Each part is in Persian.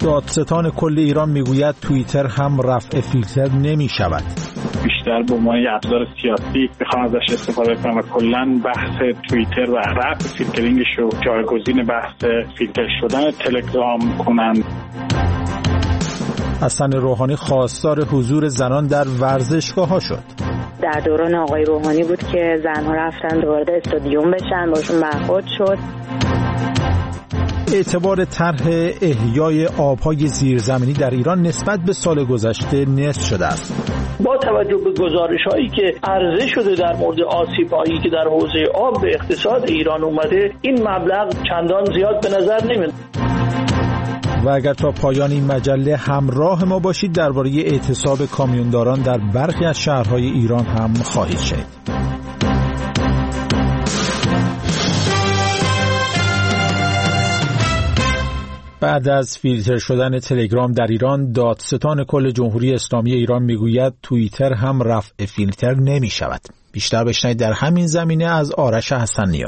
دادستان کل ایران میگوید توییتر هم رفع فیلتر نمی شود. بیشتر به عنوان ابزار سیاسی بخوام ازش استفاده کنم و کلا بحث توییتر و رفع فیلترینگش رو جایگزین بحث فیلتر شدن تلگرام کنند. حسن روحانی خواستار حضور زنان در ورزشگاه‌ها شد. در دوران آقای روحانی بود که زنها رفتن وارد استادیوم بشن، باشون برخورد شد. اعتبار طرح احیای آب‌های زیرزمینی در ایران نسبت به سال گذشته نصف شده است. با توجه به گزارش‌هایی که عرضه شده در مورد آسیب‌هایی که در حوزه آب به اقتصاد ایران اومده، این مبلغ چندان زیاد به نظر نمیاد. و اگر تا پایان این مجله همراه ما باشید درباره اعتصاب کامیونداران در برخی از شهرهای ایران هم خواهید شنید. بعد از فیلتر شدن تلگرام در ایران، دادستان کل جمهوری اسلامی ایران میگوید توییتر هم رفع فیلتر نمی شود. بیشتر بشنوید در همین زمینه از آرش حسن‌نیا.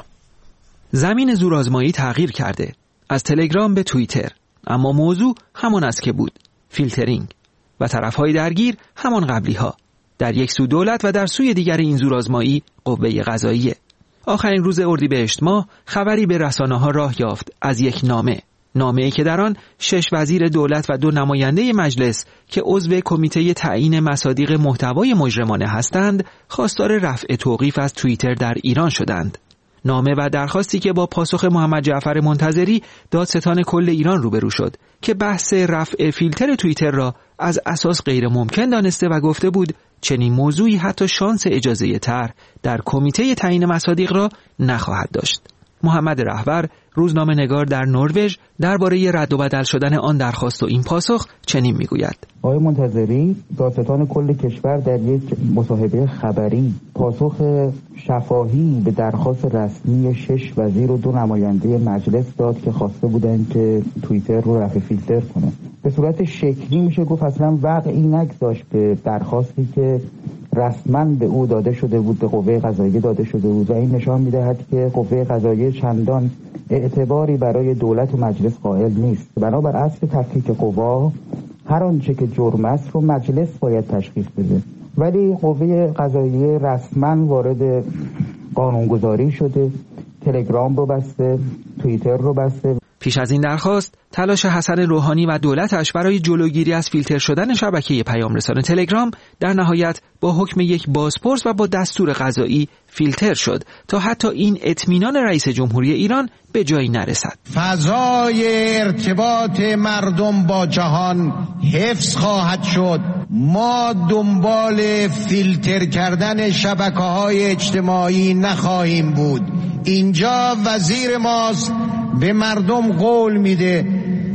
زمین زورآزمایی تغییر کرده از تلگرام به توییتر، اما موضوع همان است که بود، فیلترینگ، و طرفهای درگیر همان قبلی ها. در یک سو دولت و در سوی دیگر این زورآزمایی قوه قضاییه. آخرین روز اردیبهشت ماه خبری به رسانه‌ها راه یافت از یک نامه‌ای که در آن 6 وزیر دولت و 2 نماینده مجلس که عضو کمیته تعیین مصادیق محتوای مجرمانه هستند، خواستار رفع توقیف از توییتر در ایران شدند. نامه و درخواستی که با پاسخ محمد جعفر منتظری دادستان کل ایران روبرو شد که بحث رفع فیلتر توییتر را از اساس غیر ممکن دانسته و گفته بود چنین موضوعی حتی شانس اجازه طرح در کمیته تعیین مصادیق را نخواهد داشت. محمد رهبر، روزنامه‌نگار در نروژ، درباره رد و بدل شدن آن درخواست و این پاسخ چنین میگوید: آقای منتظری، دادستان کل کشور در یک مصاحبه خبری پاسخ شفاهی به درخواست رسمی 6 وزیر و 2 نماینده مجلس داد که خواسته بودند که توییتر رو رفع فیلتر کنه. به صورت شکلی میشه گفت اصلا وقعی نگذاشت به درخواستی که رسما به او داده شده بود، به قوه قضاییه داده شده بود، و این نشان میدهد که قوه قضاییه چندان اعتباری برای دولت و مجلس قائل نیست. بنابر اصل تفکیک قوا، هر آنچه که جرم است رو مجلس باید تشخیص بده، ولی قوه قضاییه رسما وارد قانونگذاری شده، تلگرام رو بسته، توییتر رو بسته. پیش از این درخواست، تلاش حسن روحانی و دولتش برای جلوگیری از فیلتر شدن شبکه پیامرسان تلگرام در نهایت با حکم یک بازپرس و با دستور قضایی فیلتر شد تا حتی این اطمینان رئیس جمهوری ایران به جایی نرسد. فضای ارتباط مردم با جهان حفظ خواهد شد. ما دنبال فیلتر کردن شبکه‌های اجتماعی نخواهیم بود. اینجا وزیر ماست به مردم قول میده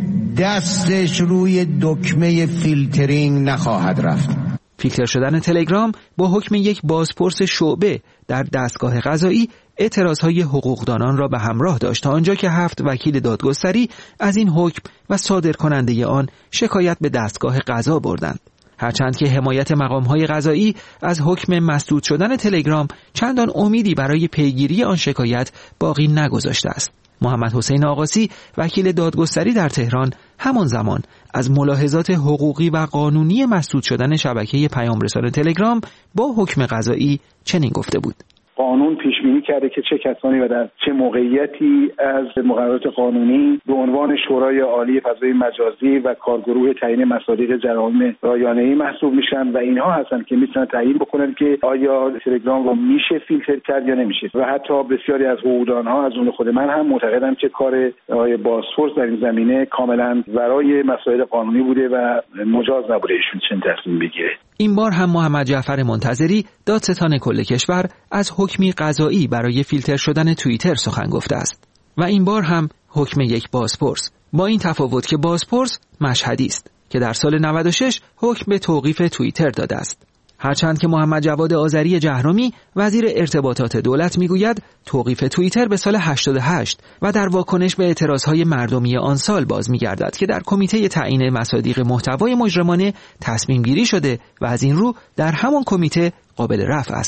دستش روی دکمه فیلترینگ نخواهد رفت. فیلتر شدن تلگرام با حکم یک بازپرس شعبه در دستگاه قضایی اعتراضهای حقوقدانان را به همراه داشت تا آنجا که 7 وکیل دادگستری از این حکم و صادر کننده آن شکایت به دستگاه قضا بردند. هرچند که حمایت مقام‌های قضایی از حکم مسدود شدن تلگرام چندان امیدی برای پیگیری آن شکایت باقی نگذاشته است. محمد حسین آقاسی، وکیل دادگستری در تهران، همان زمان از ملاحظات حقوقی و قانونی مسدود شدن شبکه پیامرسان تلگرام با حکم قضایی چنین گفته بود: قانون پیش بینی کرده که چه کسانی و در چه موقعیتی از مقررات قانونی به عنوان شورای عالی فضای مجازی و کارگروه تعیین مصادیق جرایم رایانه‌ای محسوب میشن و اینها هستن که میتونن تعیین بکنن که آیا تلگرام رو میشه فیلتر کرد یا نمیشه. و حتی بسیاری از حقوقدانها از اون خود من هم معتقدم که کار آقای بازپرس در این زمینه کاملا ورای مسائل قانونی بوده و مجاز نبوده ایشون چنین تصمیم بگیره. این بار هم محمد جعفر منتظری، دادستان کل کشور، از حکمی قضایی برای فیلتر شدن توییتر سخن گفته است و این بار هم حکم یک بازپرس، با این تفاوت که بازپرس مشهدی است که در سال 96 حکم به توقیف توییتر داده است. هرچند که محمد جواد آذری جهرمی، وزیر ارتباطات دولت، میگوید توقیف توییتر به سال 88 و در واکنش به اعتراضهای مردمی آن سال باز میگردد که در کمیته تعیین مصادیق محتوای مجرمانه تصمیم گیری شده و از این رو در همان کمیته قابل رفع است.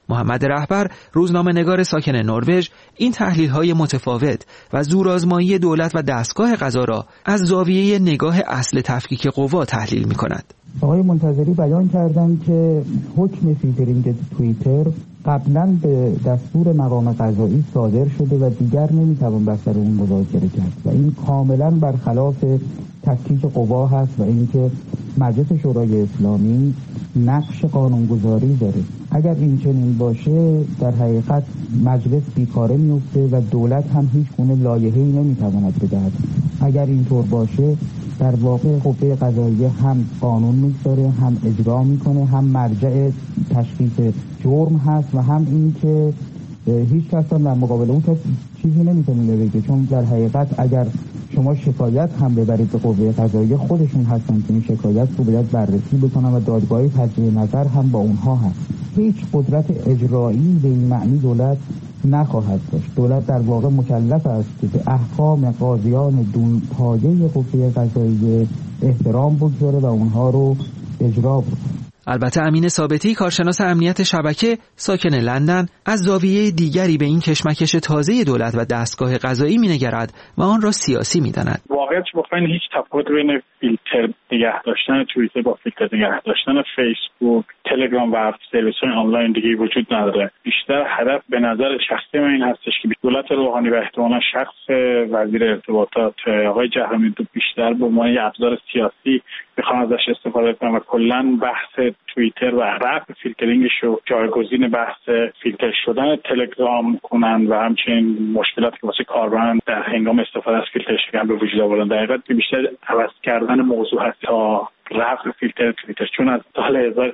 محمد رهبر، روزنامه‌نگار ساکن نروژ، این تحلیل‌های متفاوت و زورآزمایی دولت و دستگاه قضا را از زاویه نگاه اصل تفکیک قوا تحلیل می‌کند. آقای منتظری بیان کردند که حکم فیلترینگ توییتر قبلا به دستور مقام قضایی صادر شده و دیگر نمیتوان بر سر اون مذاکره کرد و این کاملا برخلاف تفکیک قوا هست و اینکه مجلس شورای اسلامی نقش قانونگذاری داره. اگر این چنین باشه در حقیقت مجلس بیکاره میفته و دولت هم هیچ گونه لایحه‌ای نمیتواند بدهد. اگر اینطور باشه در واقع قوه قضاییه هم قانون میگذاره، هم اجرا میکنه، هم مرجع تشخیص جرم هست و هم این که هیچ کس هم در مقابل اون کس چیزی نمیتونه بگه، چون در حقیقت اگر شما شکایت هم ببرید به قوه قضاییه خودشون هستن که این شکایت رو باید بررسی بکنن و دادگاه تجدید نظر هم با اونها هست. هیچ قدرت اجرایی به این معنی دولت نخواهد داشت. دولت در واقع مکلف است که به احکام قاضیان دون پایه قوه قضاییه احترام بگذاره و اونها رو اجرا بکنه. البته امین ثابتی، کارشناس امنیت شبکه ساکن لندن، از زاویه دیگری به این کشمکش تازه دولت و دستگاه قضایی می‌نگرد و آن را سیاسی می‌داند. واقعیت مطمئن هیچ تفاوت بین فیلتر نگه داشتن توییتر با فیلتر نگه داشتن فیسبوک، تلگرام و سرویس‌های آنلاین دیگه وجود نداره. بیشتر هدف به نظر شخصی من این هستش که دولت روحانی و احتمالاً شخص وزیر ارتباطات آقای جهرمی بیشتر به عنوان ابزار سیاسی بخوان ازش استفاده کنن و کلاً بحث توییتر و رفع فیلترینگش رو جایگزین بحث فیلتر شدن تلگرام کنن و همچنین مشکلاتی که واسه کاربران در هنگام استفاده از فیلتر شدن به وجود آوردن. در حقیقت بیشتر عوض کردن موضوع هست تا رفع فیلتر توییتر، چون از سال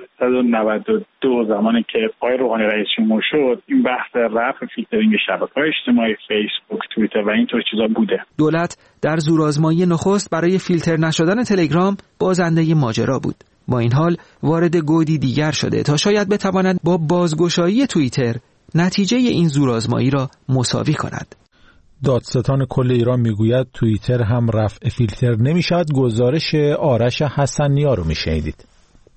1392 زمانی که آقای روحانی رئیس جمهور شد این بحث رفع فیلترینگ شبکه‌های اجتماعی فیسبوک، توییتر و اینطور چیزا بوده. دولت در زورآزمایی نخست برای فیلتر نشدن تلگرام بازنده ماجرا بود. با این حال وارد گودی دیگر شده تا شاید بتواند با بازگشایی توییتر نتیجه این زورآزمایی را مساوی کند. دادستان کل ایران میگوید توییتر هم رفع فیلتر نمیشود. گزارش آرش حسنیا رو میشنیدید.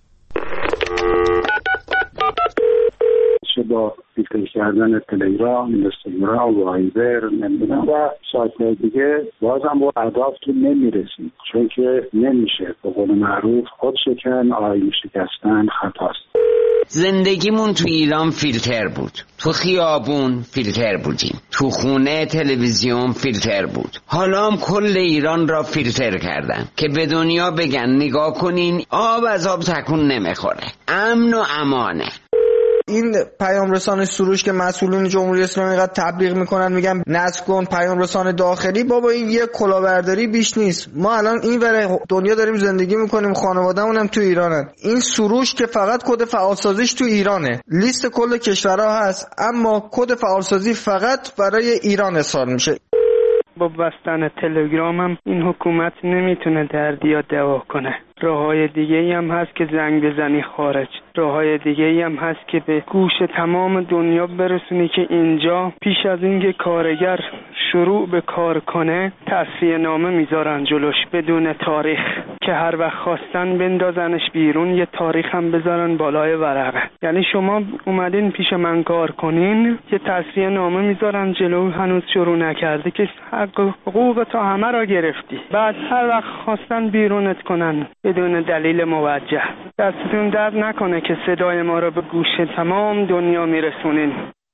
با فیلتر کردن تلگرام، اینستاگرام، وایبر نمیدونم و سایت‌های دیگه بازم با اهدافتون نمیرسید، چون که نمیشه. به قول معروف خود شکن آینه شکستن خطاست. زندگیمون تو ایران فیلتر بود، تو خیابون فیلتر بودیم، تو خونه تلویزیون فیلتر بود. حالا هم کل ایران را فیلتر کردن که به دنیا بگن نگاه کنین آب از آب تکون نمیخوره، امن و امانه. این پیام رسان سروش که مسئولین جمهوری اسلامی قد تبلیغ میکنن میگن نصب کن پیام رسان داخلی، بابا این یه کلاهبرداری بیش نیست. ما الان این ور دنیا داریم زندگی میکنیم، خانواده‌مون هم تو ایرانن. این سروش که فقط کد فعالسازیش تو ایرانه، لیست کل کشورها هست، اما کد فعالسازی فقط برای ایران ارسال میشه. با بستن تلگرام هم این حکومت نمیتونه دردی یا دوا کنه. راه‌های دیگه‌ای هم هست که زنگ بزنی خارج. راه‌های دیگه‌ای هم هست که به گوش تمام دنیا برسونی که اینجا پیش از اینکه کارگر شروع به کار کنه تصفیه نامه میذارن جلوش بدون تاریخ که هر وقت خواستن بندازنش بیرون یه تاریخ هم بذارن بالای ورقه. یعنی شما اومدین پیش من کار کنین یه تصفیه نامه میذارن جلو، هنوز شروع نکرده که حقوق تا همه را گرفتی، بعد هر وقت خواستن بیرونت کنن بدون دلیل موجه. دستتون درد نکنه که صدای ما رو به گوش تمام دنیا میرسونین.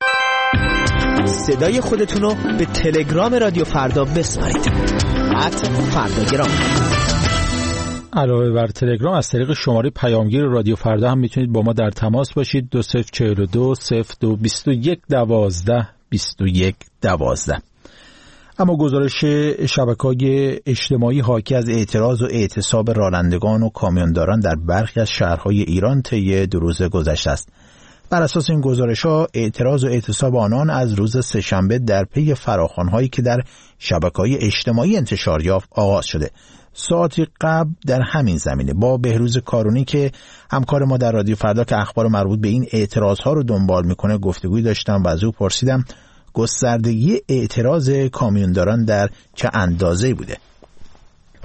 صدای خودتون رو به تلگرام رادیو فردا بسپارید. @فرداگرام. علاوه بر تلگرام از طریق شماره پیامگیر رادیو فردا هم میتونید با ما در تماس باشید. 2042 0221 12 21 12. اما گزارش شبکه‌های اجتماعی حاکی از اعتراض و اعتصاب رانندگان و کامیونداران در برخی از شهرهای ایران طی 2 روز گذشته است. بر اساس این گزارش‌ها اعتراض و اعتصاب آنان از روز سه‌شنبه در پی فراخوان‌هایی که در شبکه‌های اجتماعی انتشار یافت آغاز شده. ساعتی قبل در همین زمینه با بهروز کارونی که همکار ما در رادیو فردا که اخبار مربوط به این اعتراض‌ها رو دنبال می‌کنه گفتگوی داشتم و از او پرسیدم گستردگی اعتراض کامیونداران در چه اندازه‌ای بوده.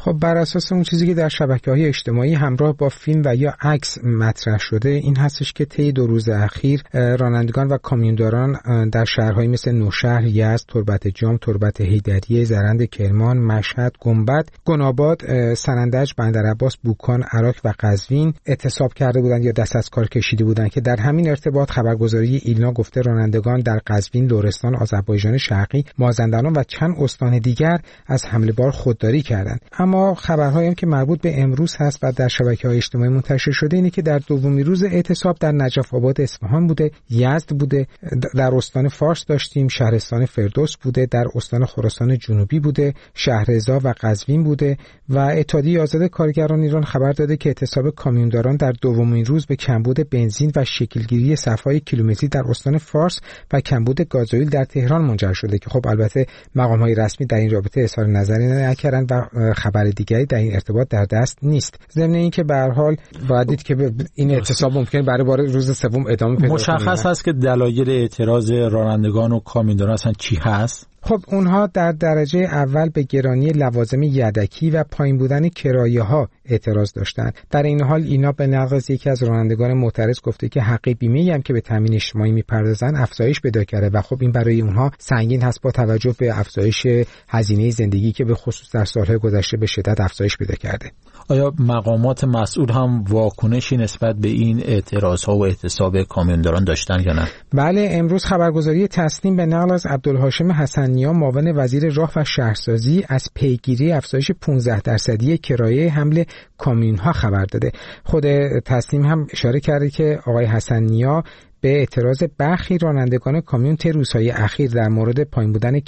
خب بر اساس اون چیزی که در شبکه‌های اجتماعی همراه با فیلم و یا عکس مطرح شده این هستش که طی 2 روز اخیر رانندگان و کامیونداران در شهرهایی مثل نوشهر، یزد، تربت جام، تربت حیدریه، زرند کرمان، مشهد، گنبد، گناباد، سنندج، بندرعباس، بوکان، عراق و قزوین اعتصاب کرده بودند یا دست از کار کشیده بودند که در همین ارتباط خبرگزاری ایلنا گفته رانندگان در قزوین، لرستان، آذربایجان شرقی، مازندران و چند استان دیگر از حمله بار خودداری کردند. اما خبرهایی هم که مربوط به امروز هست و در شبکه‌های اجتماعی منتشر شده اینه که در دومین روز اعتصاب در نجف آباد اصفهان بوده، یزد بوده، در استان فارس داشتیم، شهرستان فردوس بوده، در استان خراسان جنوبی بوده، شهرضا و قزوین بوده و اتحادیه آزاد کارگران ایران خبر داده که اعتصاب کامیونداران در دومین روز به کمبود بنزین و شکلگیری صف‌های کیلومتری در استان فارس و کمبود گازوئیل در تهران منجر شده که خب البته مقام‌های رسمی در این رابطه اظهار نظری نکردند و خبر دیگری در این ارتباط در دست نیست. ضمن اینکه به هر حال باید دید که این اعتصاب ممکنه برای روز سوم ادامه پیدا کنه. مشخص هست که دلایل اعتراض رانندگان و کامیونداران اصلا چی هست؟ خب اونها در درجه اول به گرانی لوازم یدکی و پایین بودن کرایه‌ها اعتراض داشتند. در این حال اینا به نقل از یکی از رانندگان معترض گفته که حق بیمه‌ای هم که به تامین اجتماعی می‌پردازن افزایش پیدا کرده و خب این برای اونها سنگین هست با توجه به افزایش هزینه زندگی که به خصوص در سال‌های گذشته به شدت افزایش پیدا کرده. آیا مقامات مسئول هم واکنشی نسبت به این اعتراض‌ها و اعتصاب کامیونداران داشتن یا نه؟ بله، امروز خبرگزاری تسنیم به نقل از عبدالهاشم حسن‌نیا معاون وزیر راه و شهرسازی از پیگیری افزایش 15% کرایه حمل کامیون‌ها خبر داده. خود تسنیم هم اشاره کرده که آقای حسن‌نیا به اعتراض برخی رانندگان کامیون طی روزهای اخیر در مورد پایین بودن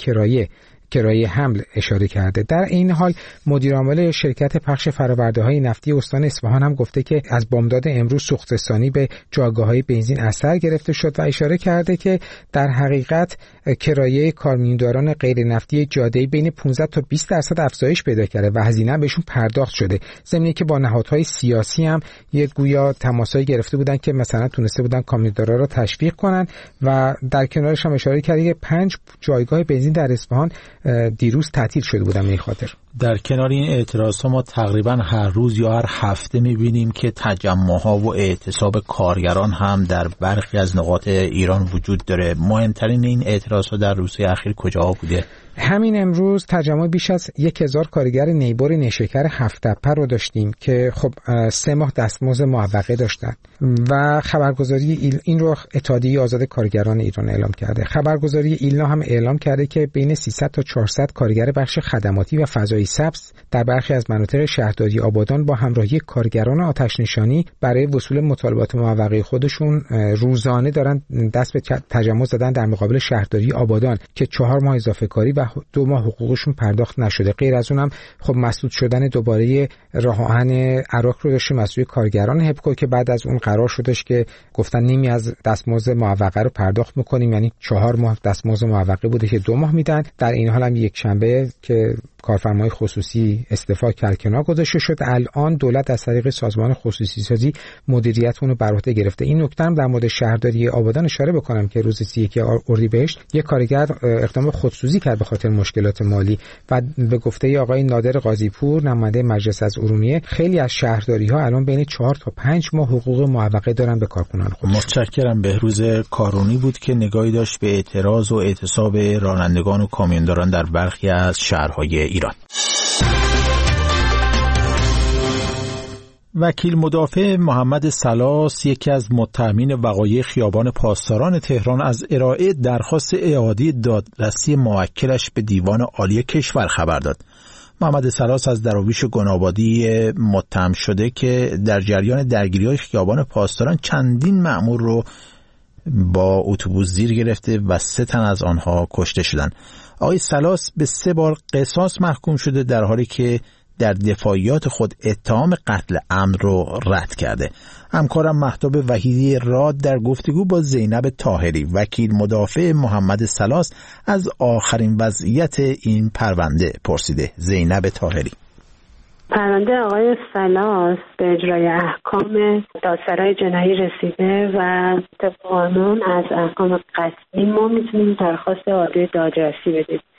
کرایه حمل اشاره کرده. در این حال مدیر عامل شرکت پخش فرآورده‌های نفتی استان اصفهان هم گفته که از بامداد امروز سوخت‌رسانی به جایگاه‌های بنزین اثر گرفته شد و اشاره کرده که در حقیقت کرایه کامیونداران غیر نفتی جاده‌ای بین 15 تا 20% افزایش پیدا کرده و هزینه بهشون پرداخت شده. ضمن که با نهادهای سیاسی هم یک گویا تماسایی گرفته بودن که مثلا تونسته بودن کامیوندارا را تشویق کنن و در کنارش هم اشاره کرده که 5 جایگاه بنزین در اصفهان دیروز تعطیل شده بودم این خاطر. در کنار این اعتراض‌ها ما تقریبا هر روز یا هر هفته می‌بینیم که تجمع‌ها و اعتصاب کارگران هم در برخی از نقاط ایران وجود داره. مهمترین این اعتراض‌ها در روزهای اخیر کجاها بوده؟ همین امروز تجمع بیش از 1000 کارگر نیبر نیشکر هفت‌تپه رو داشتیم که خب 3 ماه دستمزد معوقه داشتن و خبرگزاری این رو اتحادیه آزاد کارگران ایران اعلام کرده. خبرگزاری ایلنا هم اعلام کرده که بین 300 تا 400 کارگر بخش خدماتی و فضایی سبز در برخی از مناطق شهرداری آبادان با همراهی کارگران آتش نشانی برای وصول مطالبات معوقه خودشون روزانه دارن دست به تجمع زدن در مقابل شهرداری آبادان که 4 ماه اضافه کاری و 2 ماه حقوقشون پرداخت نشده. غیر از اونم خب مسدود شدن دوباره راه آهن عراق رو داشتیم از سوی کارگران هپکو که بعد از اون قرار شدش که گفتن نیمی از دستمزد معوقه رو پرداخت می‌کنیم، یعنی 4 ماه دستمزد معوقه بوده که 2 ماه میدن. در این حال هم یک شنبه که کارفرمای خصوصی استعفا کنار گذاشته شد، الان دولت از طریق سازمان خصوصی سازی مدیریت اون رو بر عهده گرفته. این نکته هم در مورد شهرداری آبادان اشاره بکنم که روز 31 اردیبهشت یک کارگر اقدام خودسوزی کرد به خاطر مشکلات مالی و به گفته آقای نادر قاضی‌پور نماینده مجلس از ارومیه خیلی از شهرداری‌ها الان بین 4 تا 5 ماه حقوق معوقه دارن به کارکنان خود. متشکرم. بهروز کارونی بود که نگاهی داشت به اعتراض و اعتصاب رانندگان و کامیونداران در برخی از شهرهای ایران. وکیل مدافع محمد سلاس یکی از متهمین وقایع خیابان پاسداران تهران از ارائه درخواست اعاده دادرسی موکلش به دیوان عالی کشور خبر داد. محمد سلاس از دراویش گنابادی متهم شده که در جریان درگیری‌های خیابان پاسداران چندین مأمور رو با اتوبوس زیر گرفته و 3 تن از آنها کشته شدند. آقای سلاس به 3 بار قصاص محکوم شده در حالی که در دفاعیات خود اتهام قتل عمد رو رد کرده. همکارم مهتاب وحیدی راد در گفتگو با زینب طاهری وکیل مدافع محمد سلاس از آخرین وضعیت این پرونده پرسیده. زینب طاهری: پرونده آقای سلاس به اجرای احکام دادسرای جنایی رسیده و طبق قانون از احکام قطعی ما میتونیم درخواست اعاده دادرسی بدیم.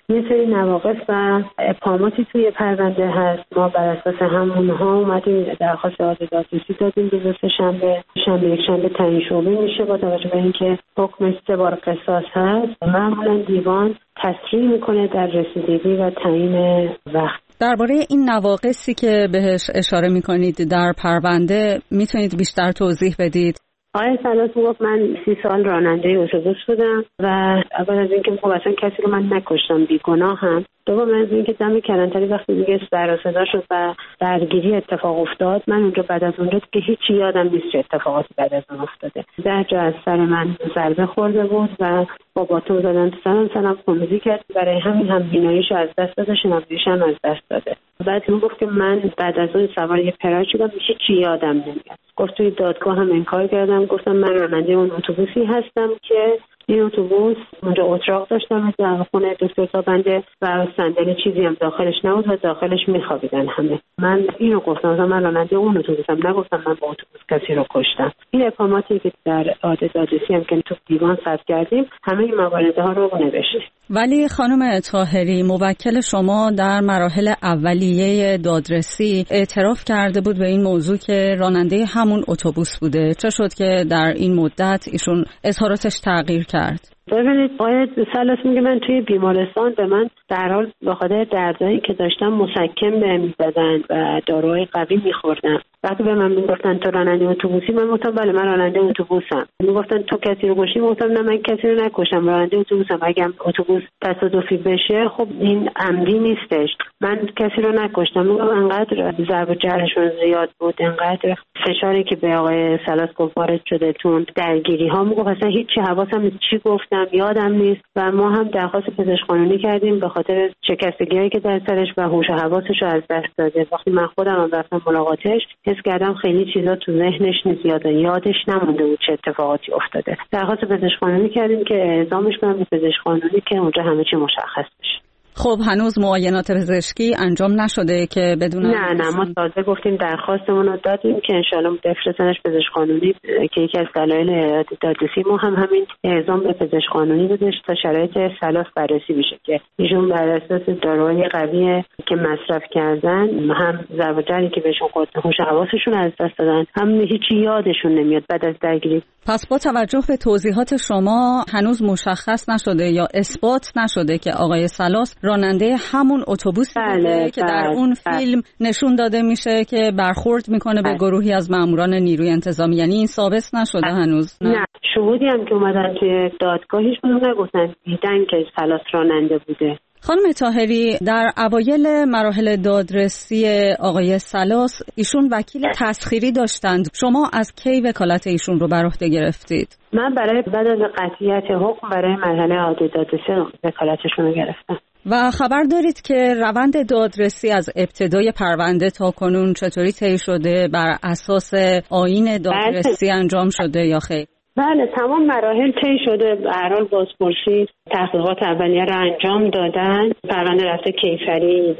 یه سری نواقص و ابهاماتی توی پرونده هست. ما بر اساس همونها اومدیم درخواست اعاده دادرسی دادیم روز شنبه یک شنبه تعیین شعبه میشه با توجه به اینکه حکم 3 بار قصاص هست. معمولا دیوان تصریح میکنه در رسیدگی و تعیین وقت. درباره این نواقصی که بهش اشاره میکنید در پرونده میتونید بیشتر توضیح بدید؟ آقای سلاس میگفت من 30 سال راننده اتوبوس بودم و اول از اینکه خب اصلا کسی رو من نکشتم، بیگناهم. دوم از اینکه دم کلانتری وقتی دیگه سر و صدا شد و درگیری اتفاق افتاد، من اونجا بعد از اونجا که هیچی یادم نیست چه اتفاقاتی بعد از اون افتاده. 10 جا از سر من ضربه خورده بود و با باتوم زدن تو سرم خونریزی کرد. برای همین هم بیناییشو از دست داده، شنواییش هم از دست داده. بعد اون گفت که من بعد از اون سوار یه پراید شدم، هیچی یادم نمیاد. گفت توی دادگاه هم انکار کردم، گفتم من راننده اون اتوبوسی هستم که این اتوبوس اونجا اتراق داشتم در خونه دکتر تابنده و صندلی چیزی هم داخلش نبود و داخلش میخوابیدن همه. من اینو گفتم، من راننده اون اتوبوسم، نگفتم من با اتوبوس کسی رو کشتم. این ابهاماتی که در اعاده دادرسی هم که تو دیوان ثبت کردیم همه این مواردها رو نوشتیم. ولی خانم طاهری، موکل شما در مراحل اولیه دادرسی اعتراف کرده بود به این موضوع که راننده همون اتوبوس بوده. چه شد که در این مدت ایشون اظهاراتش تغییر کرد؟ ببینید آقای سلاس میگه من توی بیمارستان به من در حال به خاطر دردایی که داشتم مسکن بهم می‌دادن و داروهای قوی می‌خوردم. وقتی به من میگفتن تو راننده اتوبوسی، من گفتم بله من راننده اتوبوسم. میگفتن تو کسی رو کشتی، گفتم نه من کسی رو نکشتم، راننده اتوبوسم. اگه اتوبوس تصادفی بشه خب این عمدی نیستش، من کسی رو نکشتم. میگم انقدر ضرب و جرحشون زیاد بود، انقدر فشاری که به آقای سلاس گفت وارد شده تون درگیری‌ها، میگم اصلا هیچی حواسم نیست چی گفتم، یادم نیست. و ما هم درخواست پزشک قانونی کردیم به خاطر شکستگی‌هایی که در سرش و هوش و حواسش رو از دست داده. وقتی من خودم هم رفتم ملاقاتش حس کردم خیلی چیزا تو ذهنش نیست، یادش نمونده بود چه اتفاقاتی افتاده. درخواست پزشک قانونی کردیم که اعزامش کنم به پزشک قانونی که اونجا همه چی مشخص بشه. خب هنوز معاینات پزشکی انجام نشده که بدون؟ نه ما تازه گفتیم درخواستمون رو دادیم که انشالله بفرستنش پزشک قانونی که یکی از دلایل اعاده دادرسی ما هم همین اعزام به پزشک قانونی بودش تا شرایط سلاس بررسی بشه که ایشون بر اساس داروهای قوی که مصرف کردن، هم ضرب و جرحی که بهشون خود هوش و حواسشون از دست دادن، هم هیچی یادشون نمیاد بعد از درگیری. پس با توجه به توضیحات شما هنوز مشخص نشده یا اثبات نشده که آقای سلاس راننده همون اتوبوسی بوده که در اون فیلم نشون داده میشه که برخورد میکنه به گروهی از ماموران نیروی انتظامی، یعنی این ثابت نشده هنوز؟ نه شهودی هم که اومدن توی دادگاه هیچ کدوم نگفتن دیدن که سلاس راننده بوده. خانم طاهری، در اوایل مراحل دادرسی آقای سلاس ایشون وکیل تسخیری داشتند. شما از کی وکالت ایشون رو بر عهده گرفتید؟ من بعد از قطعیت حکم برای مرحله اعاده دادرسی وکالتشون رو گرفتم. و خبر دارید که روند دادرسی از ابتدای پرونده تا کنون چطوری طی شده؟ بر اساس آیین دادرسی انجام شده یا خیر؟ بله تمام مراحل طی شده. به هر حال بازپرسی تحقیقات اولیه را انجام دادن. پرونده رفته کیفری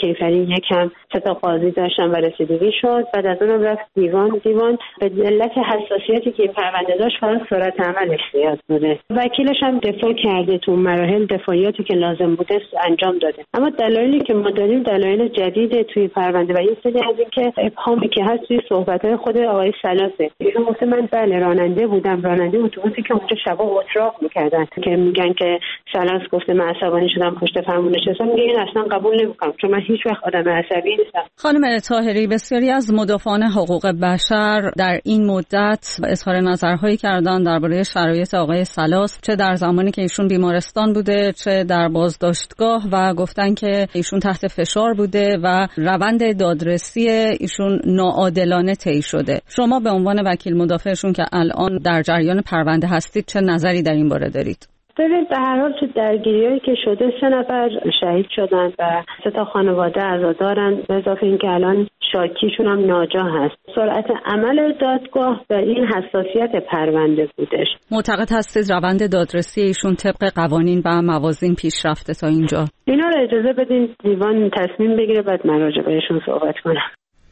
یک هم 3 تا قاضی داشتن و رسیدگی شد. بعد از اون رفت دیوان به علت حساسیتی که این پرونده داشت فقط سرعت عملش زیاد بوده. وکیلش هم دفاع کرده، تو مراحل دفاعیاتی که لازم بوده انجام داده. اما دلایلی که ما داریم دلایل جدیده توی پرونده و یه سری از این که ابهامی که هست توی صحبت‌های خود آقای سلاسه. ایشون گفته من بله راننده بودم، راننده اتوبوسی که اونجا شبا اتراق می‌کردن که میگن که سلاس گفته من عصبانی شدم پشت فرمون نشستم. میگه این اصلا قبول نمی‌کنم چون من هیچ وقت آدم عصبی نیستم. خانم طاهری، بسیاری از مدافعان حقوق بشر در این مدت اظهار نظرهایی کردن درباره شرایط آقای سلاس، چه در زمانی که ایشون بیمارستان بوده چه در بازداشتگاه، و گفتن که ایشون تحت فشار بوده و روند دادرسی ایشون ناعادلانه طی شده. شما به عنوان وکیل مدافعشون که الان در جریان پرونده هستید چه نظری در این باره دارید؟ ببینید به هر حال تو درگیریایی که شده 3 نفر شهید شدن و 3 تا خانواده عزادارن، به اضافه اینکه الان شاکیشون هم ناجا هست. سرعت عمل دادگاه در این حساسیت پرونده بودش. معتقد هستید روند دادرسی ایشون طبق قوانین و موازین پیش رفته تا اینجا؟ اینا رو اجازه بدین دیوان تصمیم بگیره بعد من راجع بهشون صحبت کنم.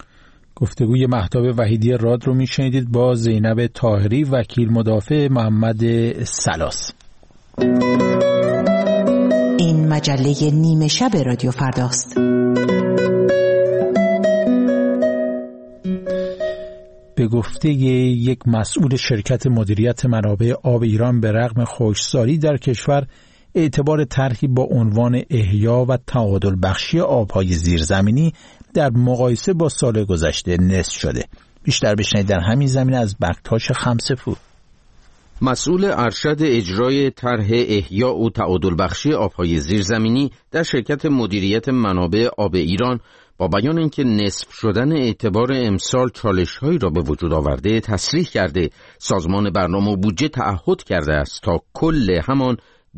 گفتگوی مهتاب وحیدی راد رو میشنیدید با زینب طاهری، وکیل مدافع محمد سلاس. این این مجله نیمه شب رادیو فرداست. به گفته یک مسئول شرکت مدیریت منابع آب ایران، به رغم خشکسالی در کشور، اعتبار طرحی با عنوان احیا و تعادل بخشی آبهای زیرزمینی در مقایسه با سال گذشته نصف شده. بیشتر بشنوید در همین زمینه از بکتاش خمسه‌پور. مسئول ارشد اجرای طرح احیا و تعادل بخشی آبهای زیرزمینی در شرکت مدیریت منابع آب ایران با بیان اینکه نصف شدن اعتبار امسال چالش‌هایی را به وجود آورده، تصریح کرده سازمان برنامه و بودجه تعهد کرده است تا کل همان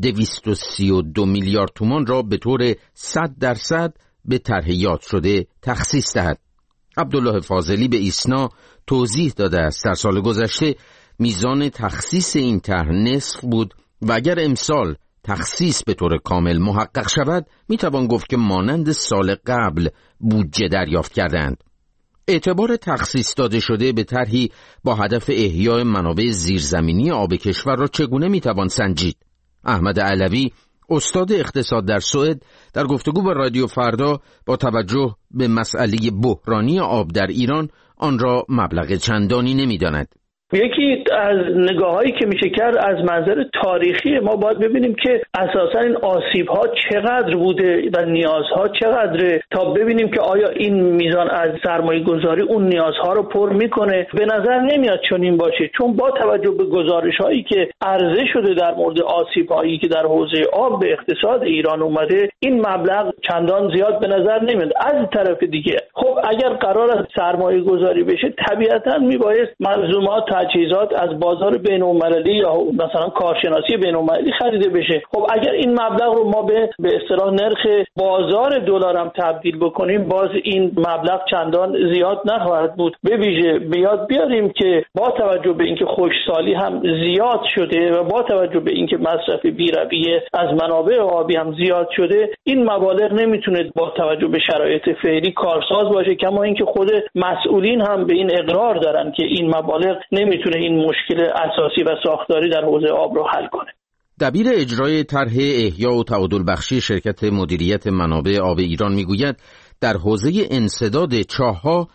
232 میلیارد تومان را به طور 100% به طرح یاد شده تخصیص دهد. عبدالله فاضلی به ایسنا توضیح داده است در سال گذشته میزان تخصیص این طرح نصف بود و اگر امسال تخصیص به طور کامل محقق شود میتوان گفت که مانند سال قبل بودجه دریافت کردند. اعتبار تخصیص داده شده به طرحی با هدف احیای منابع زیرزمینی آب کشور را چگونه میتوان سنجید؟ احمد علوی، استاد اقتصاد در سوئد، در گفتگو با رادیو فردا با توجه به مسئله بحرانی آب در ایران آن را مبلغ چندانی نمی‌داند. یکی از نگاهایی که میشه کرد از منظر تاریخی ما باید ببینیم که اساسا این آسیب‌ها چقدر بوده و نیازها چقدره تا ببینیم که آیا این میزان از سرمایه‌گذاری اون نیازها رو پر میکنه. به نظر نمیاد چنین باشه، چون با توجه به گزارش‌هایی که عرضه شده در مورد آسیب‌هایی که در حوزه آب به اقتصاد ایران اومده، این مبلغ چندان زیاد به نظر نمیاد. از طرف دیگه خب اگر قرار است سرمایه‌گذاری بشه، طبیعتاً میبایست ملزومات تجهیزات از بازار بین‌المللی یا مثلا کارشناسی بین‌المللی خریده بشه. خب اگر این مبلغ رو ما به اصطلاح نرخ بازار دلار هم تبدیل بکنیم، باز این مبلغ چندان زیاد نخواهد بود. به ویژه بیاد بیاریم که با توجه به اینکه خشکسالی هم زیاد شده و با توجه به اینکه مصرف بی‌رویه از منابع آبی هم زیاد شده، این مبالغ نمیتونه با توجه به شرایط فعلی کارساز باشه، کما اینکه خود مسئولین هم به این اقرار دارن که این مبالغ نمیتونه این مشکل اساسی و ساختاری در حوزه آب رو حل کنه. دبیر اجرای طرح احیا و تعادل بخشی شرکت مدیریت منابع آب ایران میگوید در حوزه انسداد چاه‌ها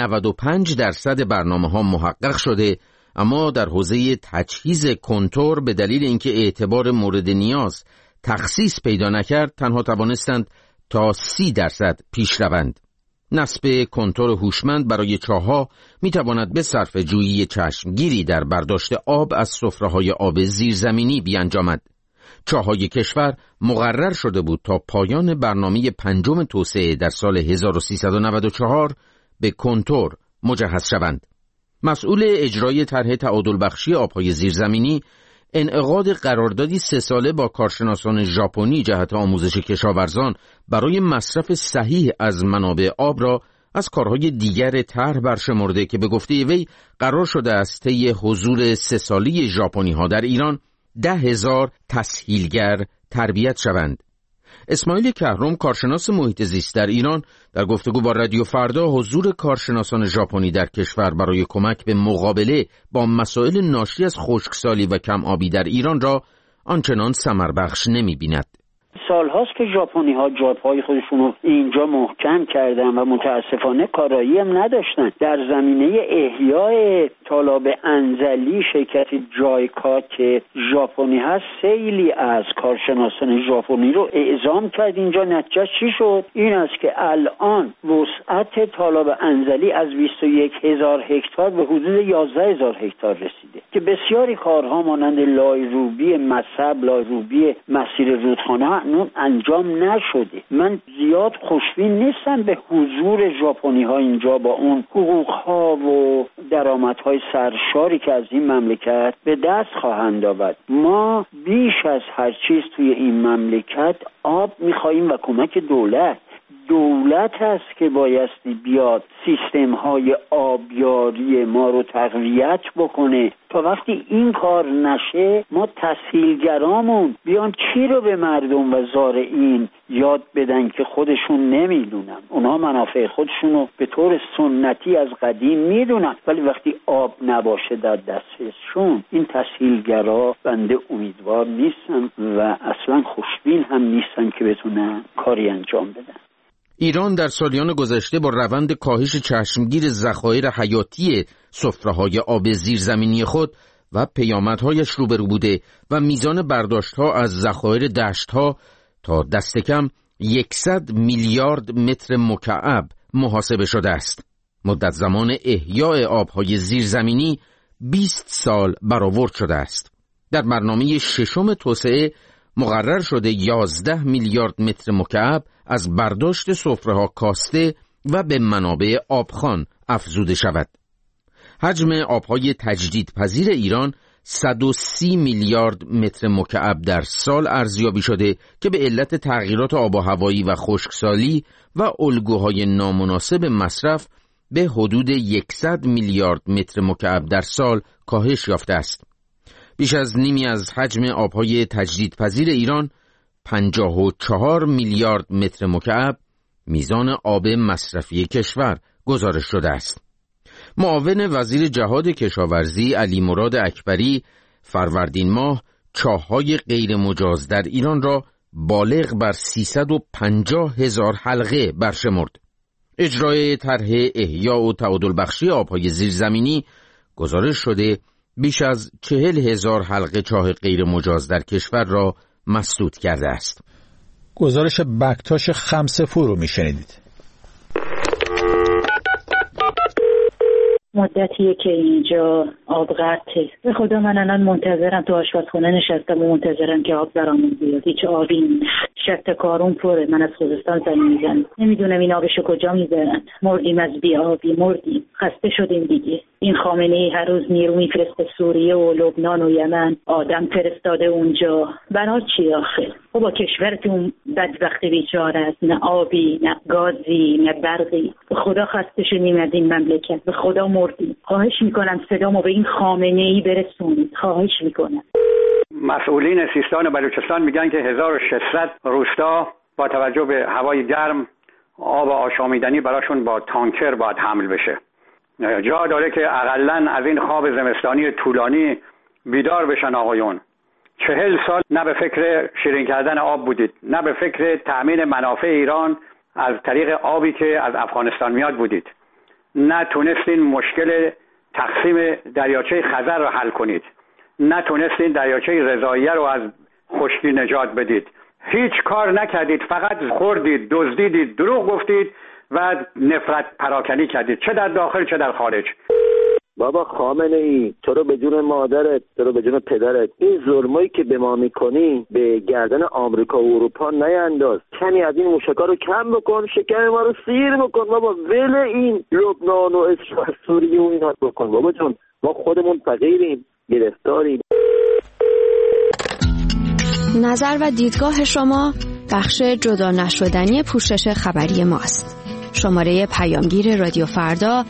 95% برنامه‌ها محقق شده، اما در حوزه تجهیز کنتور به دلیل اینکه اعتبار مورد نیاز تخصیص پیدا نکرد، تنها توانستند تا 30% پیش روند. نصب کنتور هوشمند برای چاه‌ها می‌تواند به صرف جویی چشمگیری در برداشت آب از سفره‌های آب زیرزمینی بیانجامد. چاه‌های کشور مقرر شده بود تا پایان برنامه پنجم توسعه در سال 1394 به کنتور مجهز شوند. مسئول اجرای طرح تعادل بخشی آب‌های زیرزمینی انعقاد قراردادی 3 ساله با کارشناسان ژاپنی جهت آموزش کشاورزان برای مصرف صحیح از منابع آب را از کارهای دیگر طرح برشمرده که به گفته وی قرار شده است طی حضور 3 ساله ژاپنی‌ها در ایران 10,000 تسهیلگر تربیت شوند. اسماعیل کهرم، کارشناس محیط زیست در ایران، در گفتگو با رادیو فردا حضور کارشناسان ژاپنی در کشور برای کمک به مقابله با مسائل ناشی از خشکسالی و کم آبی در ایران را آنچنان ثمربخش نمی‌بیند. سال‌هاست که ژاپنی‌ها جاپای خودشون رو اینجا محکم کردن و متاسفانه کارایی هم نداشتن. در زمینه احیای تالاب انزلی شرکت جایکا که ژاپنی هست خیلی از کارشناسان ژاپنی رو اعزام کرد اینجا. نتیجه چی شد؟ این است که الان وسعت تالاب انزلی از 21,000 هکتار به حدود 11,000 هکتار رسیده که بسیاری کارها مانند لایروبی مصب، لایروبی مسیر رودخانه انجام نشده. من زیاد خوشبین نیستم به حضور ژاپنی ها اینجا با اون حقوق ها و درآمدهای سرشاری که از این مملکت به دست خواهند آورد. ما بیش از هر چیز توی این مملکت آب می‌خوایم و کمک دولت. دولت است که بایستی بیاد سیستم های آبیاری ما رو تقویت بکنه. تا وقتی این کار نشه ما تسهیلگرامون بیان چی رو به مردم و زارعین یاد بدن که خودشون نمیدونن. اونها منافع خودشونو به طور سنتی از قدیم میدونن، ولی وقتی آب نباشه در دستشون، این تسهیلگرا بنده امیدوار نیستن و اصلا خوشبین هم نیستن که بتونن کاری انجام بدن. ایران در سالیان گذشته با روند کاهش چشمگیر ذخایر حیاتی سفره‌های آب زیرزمینی خود و پیامدهایش روبرو بوده و میزان برداشت‌ها از ذخایر دشت‌ها تا دست کم 100 میلیارد متر مکعب محاسبه شده است. مدت زمان احیاء آب‌های زیرزمینی 20 سال برآورد شده است. در برنامه ششم توسعه مقرر شده 11 میلیارد متر مکعب از برداشت سفره‌ها کاسته و به منابع آبخوان افزوده شود. حجم آبهای تجدیدپذیر ایران 130 میلیارد متر مکعب در سال ارزیابی شده که به علت تغییرات آب و هوایی و خشکسالی و الگوهای نامناسب مصرف به حدود 100 میلیارد متر مکعب در سال کاهش یافته است. بیش از نیمی از حجم آبهای تجدیدپذیر ایران 54 میلیارد متر مکعب میزان آب مصرفی کشور گزارش شده است. معاون وزیر جهاد کشاورزی علی مراد اکبری فروردین ماه چاه‌های غیر مجاز در ایران را بالغ بر 350,000 حلقه برشمرد. اجرای طرح احیا و تعادل بخشی آبهای زیرزمینی گزارش شده بیش از 40,000 حلقه چاه غیر مجاز در کشور را مسدود کرده است. گزارش بکتاش خمسه‌پور رو میشنیدید. مدتیه که اینجا آب قطعه. به خدا من الان منتظرم، تو آشپزخونه نشستم و منتظرم که آب برامون بیاد. هیچ آبی نیست. شط کارون پره. من از خوزستان زنگ میزنم، نمیدونم این آبشو کجا میبرن. مردیم از بی آبی، مردیم، خسته شدیم دیگه. این خامنه‌ای هر روز نیرو میفرسته سوریه و لبنان و یمن، آدم فرستاده اونجا. بنا چی آخه؟ بابا کشورتون بدبخت بیچاره است، نه آبی، نه گازی، نه برقی. به خدا خسته شدیم از این مملکت، به خدا مردیم. خواهش میکنم صدامو به این خامنه‌ای برسونید، خواهش میکنم. مسئولین سیستان و بلوچستان میگن که 1600 روستا با توجه به هوای گرم آب آشامیدنی براشون با تانکر باید حمل بشه. جا داره که اقلن از این خواب زمستانی طولانی بیدار بشن آقایون. 40 سال نه به فکر شیرین کردن آب بودید، نه به فکر تأمین منافع ایران از طریق آبی که از افغانستان میاد بودید. نه تونستین مشکل تقسیم دریاچه خزر رو حل کنید. نه تونستین دریاچه رضاییه رو از خشکی نجات بدید. هیچ کار نکردید، فقط خوردید، دزدیدید، دروغ گفتید و نفرت پراکنی کردید، چه در داخل چه در خارج. بابا خامنه ای، تو رو به جون مادرت، تو رو به جون پدرت، این ظلمایی که به ما میکنی به گردن آمریکا و اروپا نینداز. کمی از این موشکا رو کم بکن، شکم ما رو سیر بکن بابا. ول این لبنان و سوریه و اینا بکن بابا جون. ما خودمون فقیریم، گرفتاریم. نظر و دیدگاه شما بخش جدا نشدنی پوشش خبری ماست. شماره پیامگیر رادیو فردا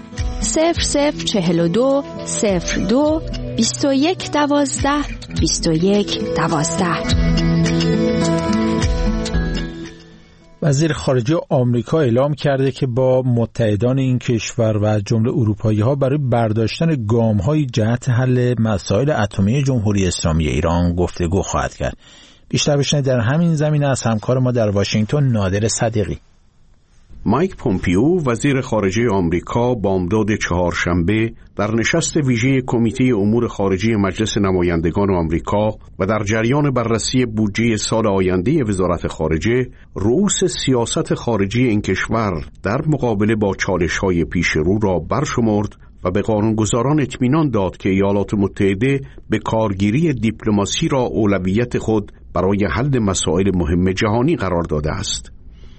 0042 02 21 12 21 12. وزیر خارجه آمریکا اعلام کرده که با متحدان این کشور و از جمله اروپایی‌ها برای برداشتن گام‌های جهت حل مسائل اتمی جمهوری اسلامی ایران گفتگو خواهد کرد. بیشتر بشنوید در همین زمینه از همکار ما در واشنگتن نادر صدیقی. مایک پومپیو وزیر خارجه آمریکا بامداد چهارشنبه در نشست ویژه کمیته امور خارجه مجلس نمایندگان آمریکا و در جریان بررسی بودجه سال آینده وزارت خارجه رؤوس سیاست خارجی این کشور در مقابله با چالش‌های پیش رو را برشمرد و به قانونگذاران اطمینان داد که ایالات متحده به کارگیری دیپلماسی را اولویت خود برای حل مسائل مهم جهانی قرار داده است.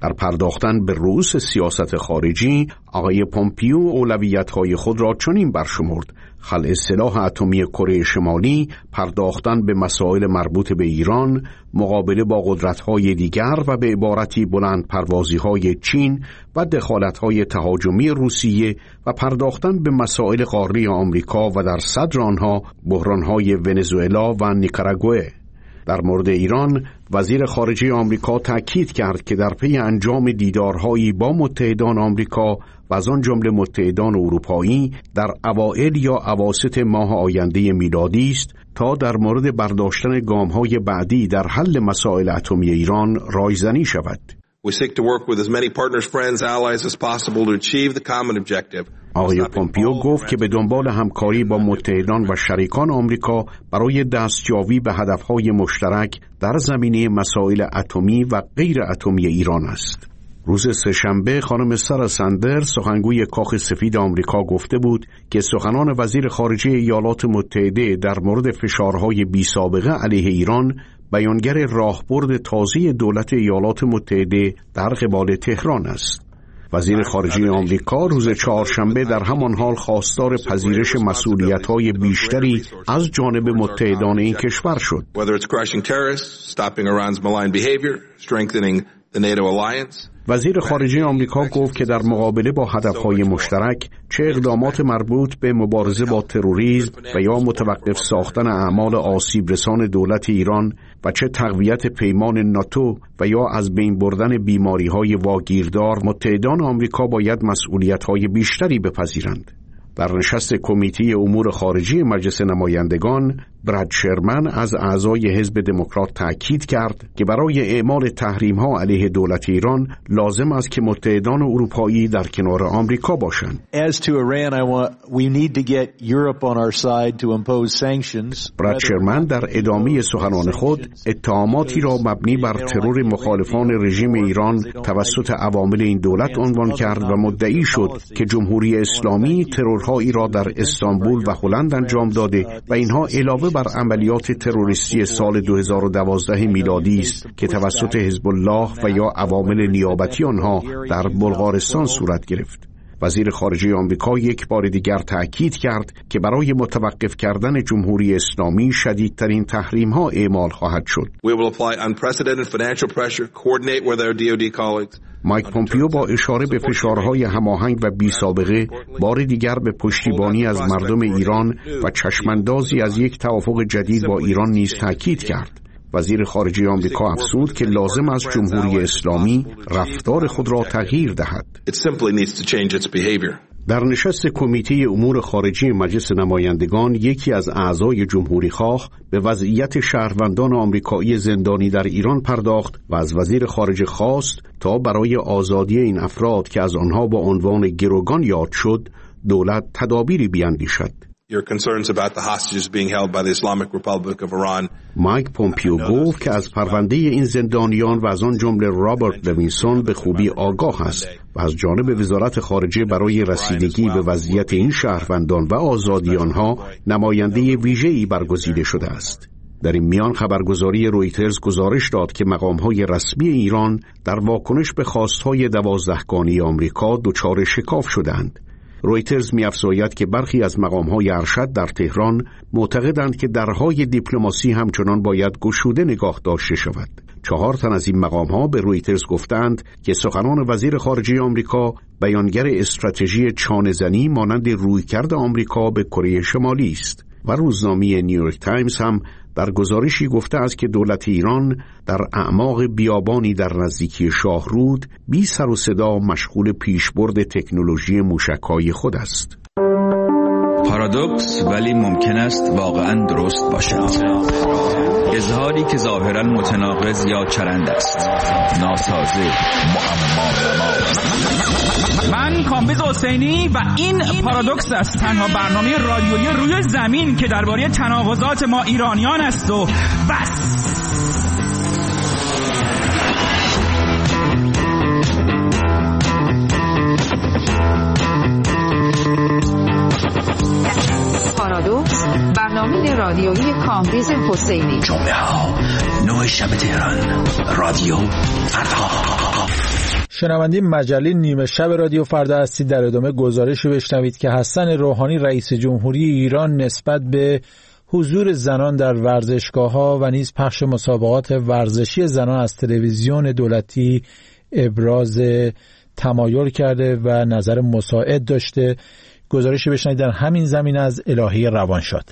در پرداختن به رؤوس سیاست خارجی، آقای پومپیو اولویت‌های خود را چنین برشمرد: خلع سلاح اتمی کره شمالی، پرداختن به مسائل مربوط به ایران، مقابله با قدرت‌های دیگر و به عبارتی بلند پروازی‌های چین و دخالت‌های تهاجمی روسیه و پرداختن به مسائل قاره آمریکا و در صدر آنها بحران‌های ونزوئلا و نیکاراگوئه. در مورد ایران، وزیر خارجه آمریکا تأکید کرد که در پی انجام دیدارهایی با متحدان آمریکا و از آن جمله متحدان اروپایی در اوائل یا اواسط ماه آینده میلادی است تا در مورد برداشتن گام‌های بعدی در حل مسائل اتمی ایران رایزنی شود. We seek to work with as many partners, friends, allies as possible to achieve the common objective. آقای پومپیو گفت که به دنبال همکاری با متحدان و شریکان آمریکا برای دستیابی به هدفهای مشترک در زمینه مسائل اتمی و غیر اتمی ایران است. روز سه‌شنبه خانم سارا ساندرز، سخنگوی کاخ سفید آمریکا، گفته بود که سخنان وزیر خارجه ایالات متحده در مورد فشارهای بی‌سابقه علیه ایران بیانگر راهبرد تازه دولت ایالات متحده در قبال تهران است. وزیر خارجه آمریکا روز چهارشنبه در همان حال خواستار پذیرش مسئولیت‌های بیشتری از جانب متحدان این کشور شد. وزیر خارجه آمریکا گفت که در مقابله با هدفهای مشترک، چه اقدامات مربوط به مبارزه با تروریسم و یا متوقف ساختن اعمال آسیب رسان دولت ایران و چه تقویت پیمان ناتو و یا از بین بردن بیماری‌های واگیردار، متحدان آمریکا باید مسئولیت‌های بیشتری بپذیرند. در نشست کمیته امور خارجی مجلس نمایندگان، براد شرمن از اعضای حزب دموکرات تأکید کرد که برای اعمال تحریم‌ها علیه دولت ایران لازم است که متحدان اروپایی در کنار آمریکا باشند. براد شرمن در ادامه سخنان خود اتهاماتی را مبنی بر ترور مخالفان رژیم ایران توسط عوامل این دولت عنوان کرد و مدعی شد که جمهوری اسلامی ترورهایی را در استانبول و هلند انجام داده و اینها علاوه بر عملیات تروریستی سال 2012 میلادی است که توسط حزب الله و یا عوامل نیابتی آنها در بلغارستان صورت گرفت. وزیر خارجه آمریکا یک بار دیگر تأکید کرد که برای متوقف کردن جمهوری اسلامی شدیدترین تحریم‌ها اعمال خواهد شد. مایک پومپیو با اشاره به فشارهای هماهنگ و بی‌سابقه بار دیگر به پشتیبانی از مردم ایران و چشماندازی از یک توافق جدید با ایران نیز تأکید کرد. وزیر خارجه آمریکا افزود که لازم است جمهوری اسلامی رفتار خود را تغییر دهد. در نشست کمیته امور خارجی مجلس نمایندگان، یکی از اعضای جمهوری خواه به وضعیت شهروندان آمریکایی زندانی در ایران پرداخت و از وزیر خارجه خواست تا برای آزادی این افراد که از آنها با عنوان گروگان یاد شد، دولت تدابیری بیاندیشد. مایک پومپیو گفت که از پرونده این زندانیان و از آن جمله رابرت لوینسون به خوبی آگاه است و از جانب وزارت خارجه برای رسیدگی به وضعیت این شهروندان و آزادی آنها نماینده ویژه‌ای برگزیده شده است. در این میان خبرگزاری رویترز گزارش داد که مقام‌های رسمی ایران در واکنش به خواست‌های 12 گانه آمریکا دچار شکاف شدند. رویترز می‌افزاید که برخی از مقام‌های ارشد در تهران معتقدند که درهای دیپلماسی همچنان باید گشوده نگاه داشته شود. 4 تن از این مقام‌ها به رویترز گفتند که سخنان وزیر خارجه آمریکا بیانگر استراتژی چانه‌زنی مانند رویکرد آمریکا به کره شمالی است و روزنامه نیویورک تایمز هم در گزارشی گفته است که دولت ایران در اعماق بیابانی در نزدیکی شاهرود بی سر و صدا مشغول پیشبرد تکنولوژی موشک‌های خود است. پارادوکس ولی ممکن است واقعاً درست باشد. اظهاری که ظاهراً متناقض یا چرند است، ناسازه، معما. من کامبیز حسینی و این پارادوکس است، تنها برنامه رادیویی روی زمین که درباره تناقضات ما ایرانیان است و بس. پارادوکس، برنامه رادیویی کامبیز حسینی. جمعه ها 9 شب تهران، رادیو فردا. شنونده مجله نیمه شب رادیو فردا هستید. در ادامه گزارشی بشنوید که حسن روحانی رئیس جمهوری ایران نسبت به حضور زنان در ورزشگاه‌ها و نیز پخش مسابقات ورزشی زنان از تلویزیون دولتی ابراز تمایل کرده و نظر مساعد داشته. گزارشی بشنوید در همین زمینه از الهی روانشاد.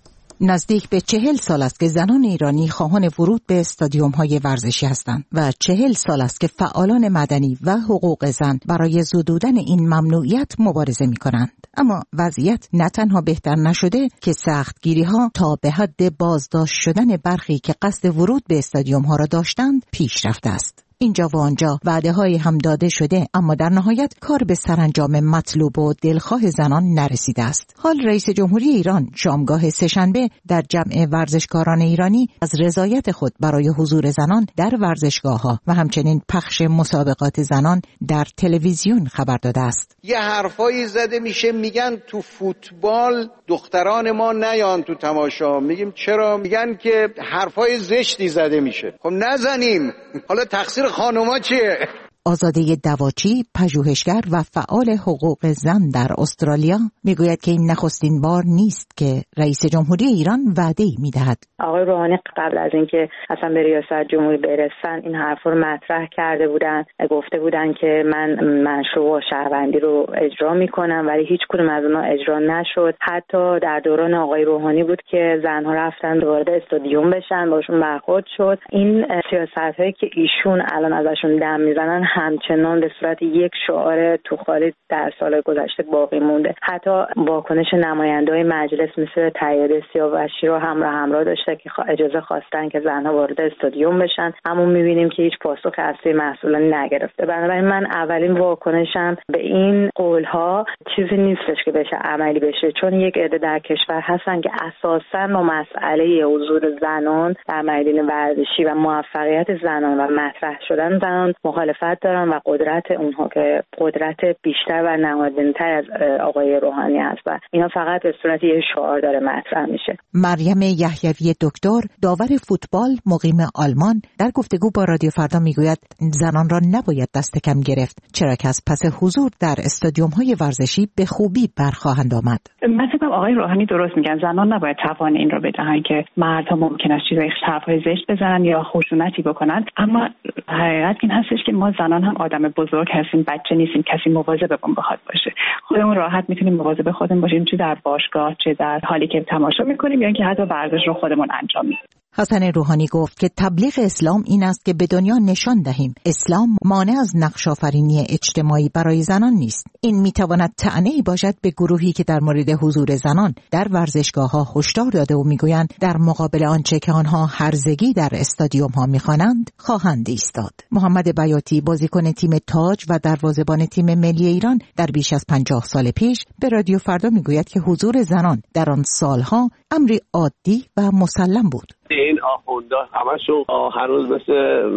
نزدیک به 40 سال است که زنان ایرانی خواهان ورود به استادیوم‌های ورزشی هستند و 40 سال است که فعالان مدنی و حقوق زن برای زدودن این ممنوعیت مبارزه می‌کنند. اما وضعیت نه تنها بهتر نشده که سختگیری‌ها تا به حد بازداشت شدن برخی که قصد ورود به استادیوم‌ها را داشتند پیش رفته است. اینجا و آنجا وعده‌های هم داده شده، اما در نهایت کار به سرانجام مطلوب و دلخواه زنان نرسیده است. حال رئیس جمهوری ایران شامگاه سه‌شنبه در جمع ورزشکاران ایرانی از رضایت خود برای حضور زنان در ورزشگاه‌ها و همچنین پخش مسابقات زنان در تلویزیون خبر داده است. یه حرفایی زده میشه، میگن تو فوتبال دختران ما نیان تو تماشا. میگیم چرا؟ میگن که حرفای زشتی زده میشه. خب نزنیم، حالا تقصیر خانوما چیه؟ آزاده دواچی، پژوهشگر و فعال حقوق زن در استرالیا، میگوید که این نخستین بار نیست که رئیس جمهوری ایران وعده‌ای میدهد. آقای روحانی قبل از اینکه اصلا به ریاست جمهوری برسن این حرفا رو مطرح کرده بودن، گفته بودن که من مشروع شهروندی رو اجرا میکنم، ولی هیچ کدوم از اونها اجرا نشد. حتی در دوران آقای روحانی بود که زنها رفتن وارد استادیوم بشن، باشون برخورد شد. این سیاست‌هایی که ایشون الان ازشون دم میزنن همچنان به صورت یک شعار توخالی در سال گذشته باقی مونده. حتی واکنش نماینده‌های مجلس مثل تایید سیاوشی رو همراه داشته که اجازه خواستن که زنها وارد استادیوم بشن، اما می‌بینیم که هیچ پاسخ اصلی مسئولان نگرفته. بنابراین من اولین واکنشم به این قول‌ها چیزی نیستش که بشه عملی بشه، چون یک عده در کشور هستن که اساساً با مسئله حضور زنان در میدان ورزشی و موفقیت زنان و مطرح شدن زنان مخالفت دارن و قدرت اونها که قدرت بیشتر و نمادین‌تر از آقای روحانی هست و اینا فقط به صورت یه شعار داره مطرح میشه. مریم یحیوی دکتر، داور فوتبال مقیم آلمان، در گفتگو با رادیو فردا میگوید زنان را نباید دست کم گرفت، چرا که از پس حضور در استادیوم‌های ورزشی به خوبی برخواهند آمد. من فکر کنم آقای روحانی درست میگن، زنان نباید توان این رو بدهن که مردها ممکن است چیزای حرفای زشت بزنن یا خشونتی بکنن، اما حقیقت این هستش که ما زنان هم آدم بزرگ هستیم، بچه نیستیم، کسی مواظبمون بخواد باشه. خودمون راحت میتونیم مواظب خودمون باشیم، چه در باشگاه، چه در حالی که تماشا میکنیم یا اینکه حتی ورزش رو خودمون انجام میدیم. حسن روحانی گفت که تبلیغ اسلام این است که به دنیا نشان دهیم اسلام مانع از نقش آفرینی اجتماعی برای زنان نیست. این میتواند طعنه‌ای باشد به گروهی که در مورد حضور زنان در ورزشگاه‌ها هشدار داده و میگویند در مقابل آنچه که آنها هرزگی در استادیوم‌ها می‌خوانند خواهند ایستاد. محمد بیاتی، بازیکن تیم تاج و دروازه‌بان تیم ملی ایران، در بیش از 50 سال پیش به رادیو فردا میگوید که حضور زنان در آن سالها امری عادی و مسلم بود. این آخوندا همشون هنوز مثل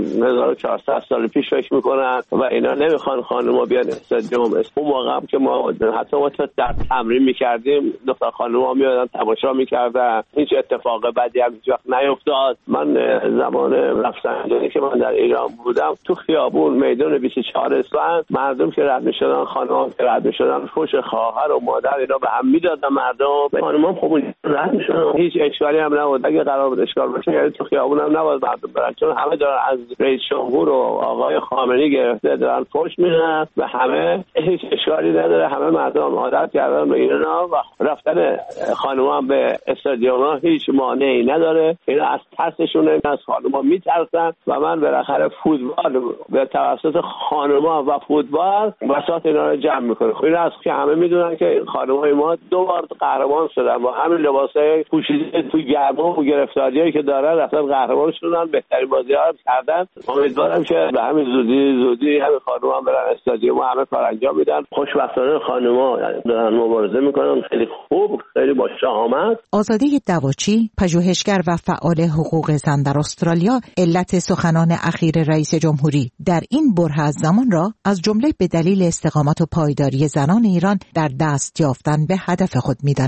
1400 سال پیش فکر میکنن و اینا نمیخوان خانوما بیان استادیوم. اون موقع هم که ما حتی در تمرین میکردیم دختر خانوما میادن تماشا میکردن، هیچ اتفاق بدی هم هیچ وقت نیفتاد. من زمان رفسنجانی که من در ایران بودم تو خیابون میدان 24 اسفند مردم که رد میشدن، خانوما که رد میشدن، فوش خواهر و مادر اینا به هم میدادن. مردم خانوما خب رد میشدن، هیچ اشکالی هم نبود. اگه قرار بود باشه یعنی تو خیابون هم نباید مردم برن، چون همه دارن از رئیس جمهور و آقای خامنه‌ای گرفته دارن فحش میدن و همه هیچ اشکالی نداره. همه مردم عادت کردن به اینا و رفتن خانوما هم به استادیوم‌ها هیچ مانعی نداره. اینا از ترسشون از خانوما میترسن و من بالاخره فوتبال به توسط خانوما و فوتبال بساط اینا رو جمع میکنه. اینا از که همه میدونن که خانومای ما 2 بار قهرمان شدن با همین لباسای پوشیده تو گرما و گرفتاریایی که دارن، رفتن قهرمان شدن، بهترین بازی‌ها رو کردن. امیدوارم که به همین زودی همین خانوما برن استادیوم و همه کار انجام میدن. خوشبختانه خانوما دارن مبارزه میکنن، خیلی خوب، خیلی با شجاعت. آزاده دواچی، پژوهشگر و فعال حقوق زن در استرالیا، علت سخنان اخیر رئیس جمهوری در این بره از زمان را از جمله به دلیل استقامت و پایداری زنان ایران در دست یافتن به هدف خود می‌داند.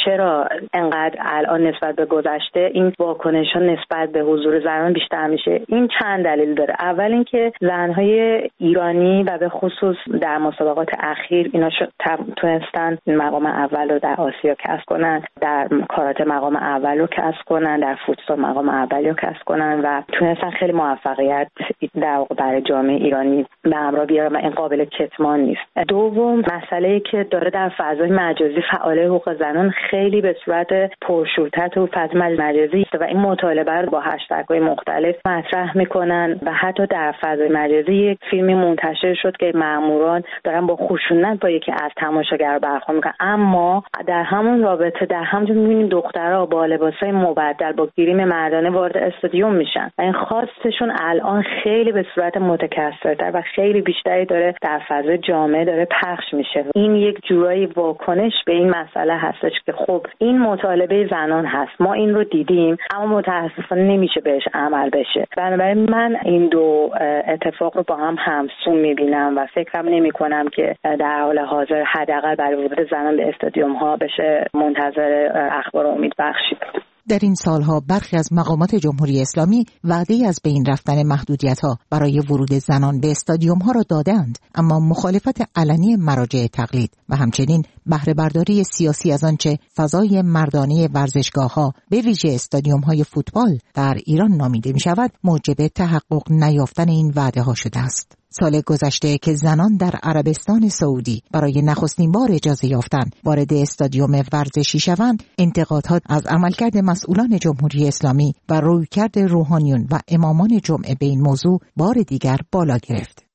چرا انقدر الان نسبت به گذشته این واکنش‌ها نسبت به حضور زنان بیشتر میشه؟ این چند دلیل داره. اول اینکه زن‌های ایرانی و به خصوص در مسابقات اخیر اینا تونستن مقام اول رو در آسیا کسب کنن، در کاراته مقام اول رو کسب کنن، در فوتسال مقام اول رو کسب کنن و تونستن خیلی موفقیت در واقع برای جامعه ایرانی به همراه بیارن و این قابل کتمان نیست. دوم مسئله‌ای که داره در فضای مجازی فعالای حقوق زنان خیلی به صورت پرشورتر تو فضای مجازی و این مطالبه رو با هشتگ‌های مختلف مطرح میکنن و حتی در فضای مجازی یک فیلمی منتشر شد که مأموران دارن با خشونت با یکی از تماشاگرها برخورد میکنن، اما در همون رابطه در همونجا میبینیم دخترها با لباسای مبدل با گریم مردانه وارد استادیوم میشن و این خواستشون الان خیلی به صورت متکثرتر و خیلی بیشتری داره در فضای جامعه داره پخش میشه. این یک جورایی واکنش به این مسئله هستش که خب این مطالبه زنان هست، ما این رو دیدیم اما متاسفانه نمیشه بهش عمل بشه. بنابراین من این دو اتفاق رو با هم همسو میبینم و فکرم نمیکنم که در حال حاضر حداقل برای ورود زنان به استادیوم ها بشه منتظر اخبار امید بخشید. در این سالها برخی از مقامات جمهوری اسلامی وعده از بین رفتن محدودیت‌ها برای ورود زنان به استادیوم‌ها را دادند، اما مخالفت علنی مراجع تقلید و همچنین بهره برداری سیاسی از آنچه فضای مردانه ورزشگاه‌ها به ویژه استادیوم‌های فوتبال در ایران نامیده می‌شود موجب تحقق نیافتن این وعده‌ها شده است. سال گذشته که زنان در عربستان سعودی برای نخستین بار اجازه یافتن وارد استادیوم ورزشی شوند، انتقادات از عملکرد مسئولان جمهوری اسلامی و رویکرد روحانیون و امامان جمعه به این موضوع بار دیگر بالا گرفت.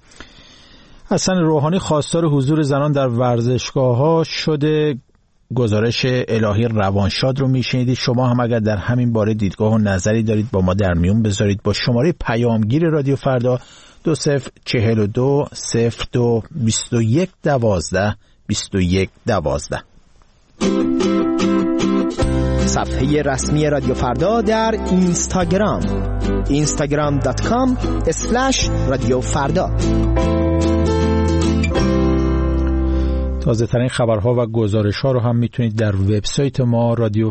حسن روحانی خواستار حضور زنان در ورزشگاه‌ها شده. گزارش الهی روانشاد رو میشنیدید. شما هم اگر در همین باره دیدگاه و نظری دارید با ما در میون بذارید با شماره پیامگیر رادیو فردا 2042 02 21 12 21 12. صفحه رسمی رادیو فردا در اینستاگرام instagram.com/رادیو فردا. تازه ترین خبرها و گزارش ها رو هم میتونید در وبسایت ما رادیو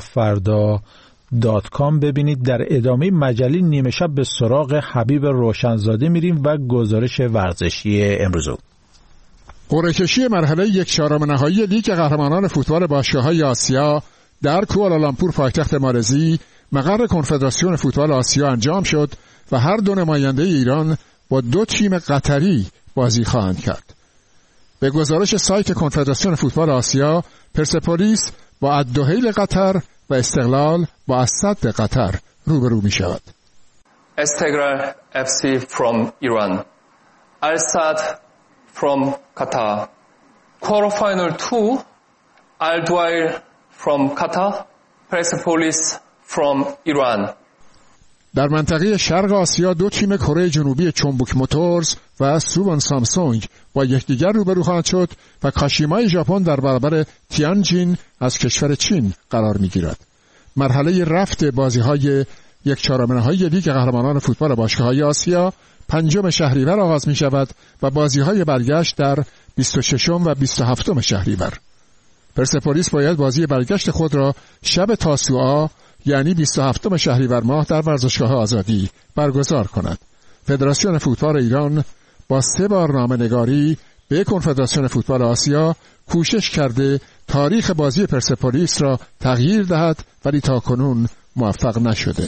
فردا.com ببینید. در ادامه مجله نیمه شب به سراغ حبیب روشنزاده میریم و گزارش ورزشی امروز. قرعه کشی مرحله 1/4 نهایی لیگ قهرمانان فوتبال باشگاه‌های آسیا در کوالالامپور پایتخت مالزی مقر کنفدراسیون فوتبال آسیا انجام شد و هر دو نماینده ایران با 2 تیم قطری بازی خواهند کرد. به گزارش سایت کنفدراسیون فوتبال آسیا، پرسپولیس با الدحیل قطر و استقلال با اسد قطر روبرو می شود. استقلال FC from Iran, Al-Sadd from Qatar. Quarterfinal 2, Al-Duhail from Qatar, Persepolis from Iran. در منطقه شرق آسیا 2 تیم کره جنوبی چونبوک موتورز و سووان سامسونگ با یکدیگر روبرو خواهند شد و کاشیمای ژاپن در برابر تیانجین از کشور چین قرار می‌گیرد. مرحله رفت بازی‌های 1/4 نهایی لیگ قهرمانان فوتبال باشگاه‌های آسیا 5 شهریور آغاز می‌شود و بازی‌های برگشت در 26 و 27 شهریور. پرسپولیس باید بازی برگشت خود را شب تاسوعا یعنی 27 شهریور ماه در ورزشگاه آزادی برگزار کند. فدراسیون فوتبال ایران با 3 بار نامه‌نگاری به کنفدراسیون فوتبال آسیا کوشش کرده تاریخ بازی پرسپولیس را تغییر دهد ولی تاکنون موفق نشده.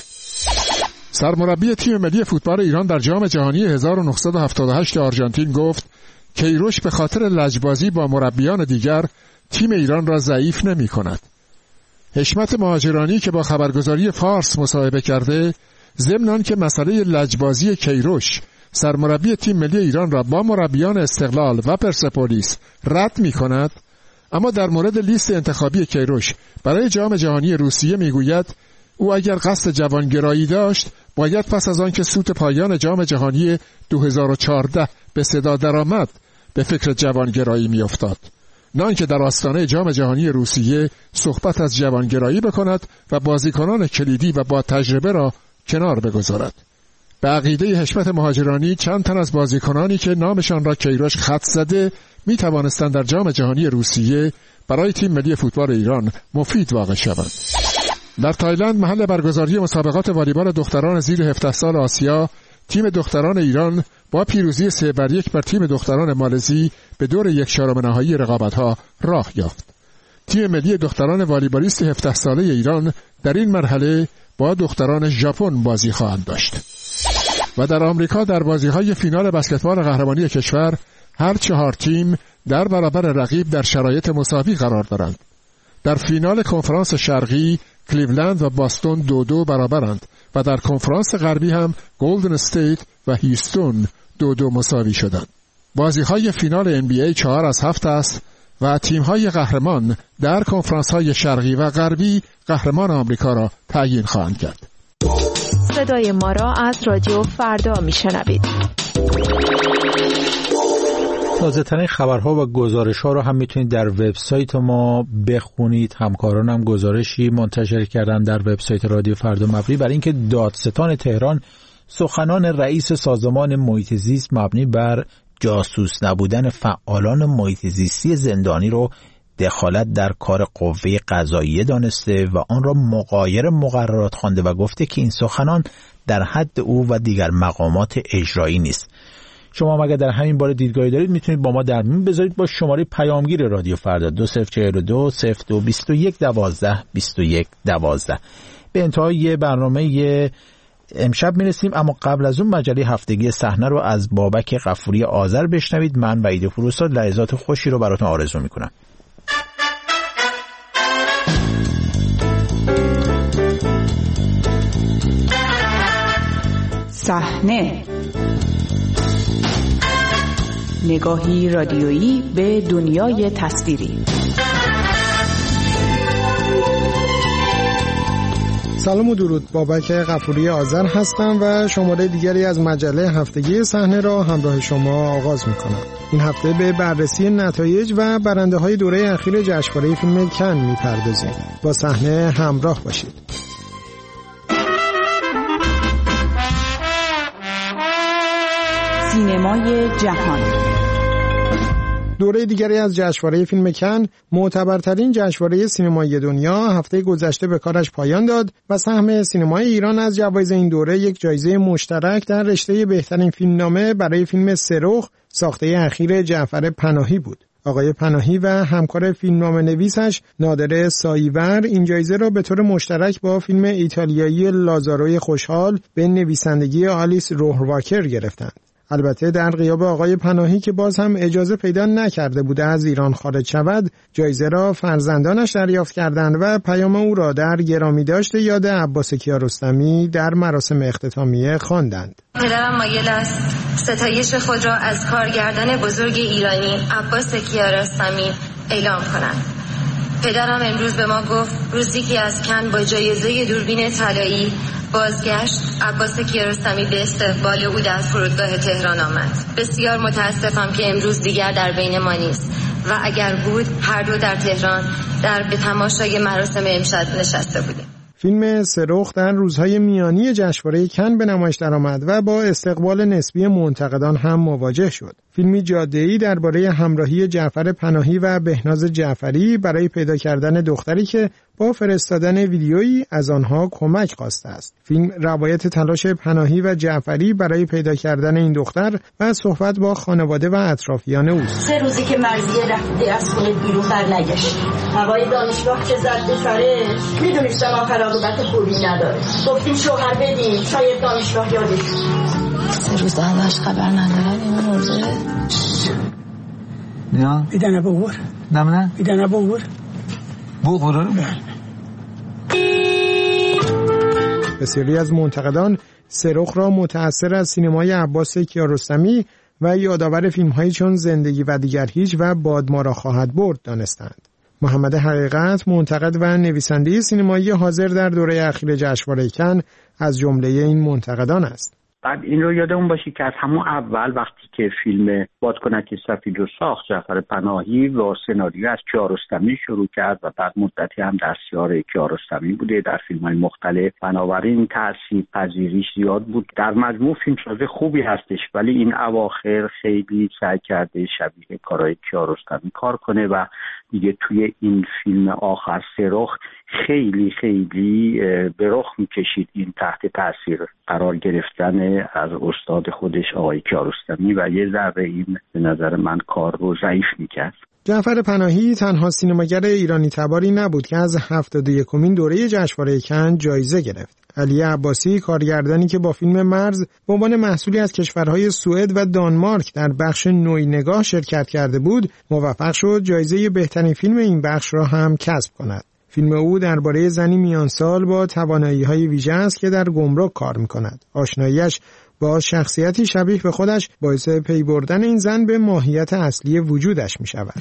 سرمربی تیم ملی فوتبال ایران در جام جهانی 1978 آرژانتین گفت کیروش به خاطر لجبازی با مربیان دیگر تیم ایران را ضعیف نمی کند. حشمت مهاجرانی که با خبرگزاری فارس مصاحبه کرده، ضمن آنکه مسئله لجبازی کیروش سرمربی تیم ملی ایران را با مربیان استقلال و پرسپولیس رد می کند، اما در مورد لیست انتخابی کیروش برای جام جهانی روسیه می گوید او اگر قصد جوانگرایی داشت باید پس از آنکه سوت پایان جام جهانی 2014 به صدا درآمد به فکر جوانگرایی می افتاد، نه آنکه در آستانه جام جهانی روسیه صحبت از جوانگرایی بکند و بازیکنان کلیدی و با تجربه را کنار بگذارد. به عقیده حشمت مهاجرانی چند تن از بازیکنانی که نامشان را کیروش خط زده می توانستند در جام جهانی روسیه برای تیم ملی فوتبال ایران مفید واقع شوند. در تایلند محل برگزاری مسابقات والیبال دختران زیر 17 سال آسیا، تیم دختران ایران با پیروزی 3-1 بر تیم دختران مالزی به دور 1/4 نهایی رقابت‌ها راه یافت. تیم ملی دختران والیبالیست 17 ساله ایران در این مرحله با دختران ژاپن بازی خواهند داشت. و در آمریکا در بازی‌های فینال بسکتبال قهرمانی کشور هر 4 تیم در برابر رقیب در شرایط مساوی قرار دارند. در فینال کنفرانس شرقی کلیولند و باستون 2-2 برابرند و در کنفرانس غربی هم گلدن استیت و هیوستون 2-2 مساوی شدند. بازی‌های فینال NBA 4/7 است و تیم‌های قهرمان در کنفرانس‌های شرقی و غربی قهرمان آمریکا را تعیین خواهند کرد. صدای ما را از رادیو فردا میشنوید. تازه ترین خبرها و گزارش‌ها رو هم میتونید در وبسایت ما بخونید. همکارانم گزارشی منتشر کردن در وبسایت رادیو فردا مبنی بر اینکه دادستان تهران سخنان رئیس سازمان محیط زیست مبنی بر جاسوس نبودن فعالان محیط زیستی زندانی رو دخالت در کار قوه قضاییه دانسته و آن را مغایر مقررات خوانده و گفته که این سخنان در حد او و دیگر مقامات اجرایی نیست. شما مگر در همین باره دیدگاهی دارید میتونید با ما در میون بذارید با شماره پیامگیر رادیو فردا 2042 02 21 12 21 12. به انتهای برنامه امشب میرسیم، اما قبل از اون مجله هفتگی صحنه رو از بابک غفوری آذر بشنوید. من وحید فروستاد لحظات خوشی رو براتون آرزو میکنم. صحنه، نگاهی رادیویی به دنیای تصویری. سلام و درود، بابک غفوری آذر هستم و شماره دیگری از مجله هفتگی صحنه را همراه شما آغاز میکنم. این هفته به بررسی نتایج و برنده های دوره اخیر جشنواره فیلم کن میپردازیم. با صحنه همراه باشید. سینمای جهان. دوره دیگری از جشنواره فیلم کن، معتبرترین جشنواره سینمایی دنیا، هفته گذشته به کارش پایان داد و سهم سینمای ایران از جوایز این دوره یک جایزه مشترک در رشته بهترین فیلمنامه برای فیلم سرخ ساخته اخیر جعفر پناهی بود. آقای پناهی و همکار فیلمنامه نویسش نادر ساییور این جایزه را به طور مشترک با فیلم ایتالیایی لازاروی خوشحال به نویسندگی آلیس روهرواکر گرفتند. البته در غیاب آقای پناهی که باز هم اجازه پیدا نکرده بوده از ایران خارج شود، جایزه را فرزندانش دریافت کردند و پیام او را در گرامیداشت یاد عباس کیارستمی در مراسم اختتامیه خواندند. پدرم مایل است ستایش خود را از کارگردان بزرگ ایرانی عباس کیارستمی اعلام کنند. پدرم امروز به ما گفت روزی که از کن با جایزه دوربین طلایی بازگشت، عباس کیارستمی به استقبال او در فرودگاه تهران آمد. بسیار متاسفم که امروز دیگر در بین ما نیست و اگر بود هر دو در تهران به تماشای مراسم امشب نشسته بودیم. فیلم سرخ در روزهای میانی جشنواره کن به نمایش درآمد و با استقبال نسبی منتقدان هم مواجه شد. فیلمی جاده‌ای درباره همراهی جعفر پناهی و بهناز جعفری برای پیدا کردن دختری که با فرستادن ویدیویی از آنها کمک خواسته است. فیلم روایت تلاش پناهی و جعفری برای پیدا کردن این دختر و صحبت با خانواده و اطرافیان اوست. 3 روزی که مرضیه رفته از خونه بیرون برنگشت. هوای دانشگاه که زد به سرش، میدونستم آخر عاقبت خوبی نداره. گفتیم شوهر بدیم شاید دانشگاه یادش. 3 روز ازش خبر ندارن این موضوع. نه ایدنه بور. نه ایدنه بور. بور. بسیاری از منتقدان سرخ را متأثر از سینمای عباس کیارستمی و یادآور فیلم‌هایی چون زندگی و دیگر هیچ و باد ما را خواهد برد دانستند. محمد حقیقت، منتقد و نویسنده سینمایی حاضر در دوره اخیر جشنواره کن، از جمله این منتقدان است. بعد این رو یادمون باشه که از همون اول وقتی که فیلم بادکنک سفید رو ساخت، جعفر پناهی و سناریو از کیارستمی شروع کرد و بعد مدتی هم دستیار کیارستمی بوده در فیلم‌های مختلف. بنابراین تاثیرپذیریش زیاد بود. در مجموع فیلمساز خوبی هستش، ولی این اواخر خیلی سعی کرده شبیه کارهای کیارستمی کار کنه و دیگه توی این فیلم آخر سراخ خیلی خیلی به رخ میکشید این تحت تاثیر قرار گرفتن از استاد خودش آقای کیارستمی و یه ذره این به نظر من کار رو ضعیف میکرد. جعفر پناهی تنها سینماگر ایرانی تباری نبود که از 71مین دوره جشنواره کن جایزه گرفت. علی عباسی، کارگردانی که با فیلم مرز به عنوان محصولی از کشورهای سوئد و دانمارک در بخش نوعی نگاه شرکت کرده بود، موفق شد جایزه بهترین فیلم این بخش را هم کسب کند. فیلم او درباره زنی میانسال با توانایی‌های ویژه است که در گمرک کار می‌کند. آشناییش با شخصیتی شبیه به خودش باعث پی بردن این زن به ماهیت اصلی وجودش می‌شود.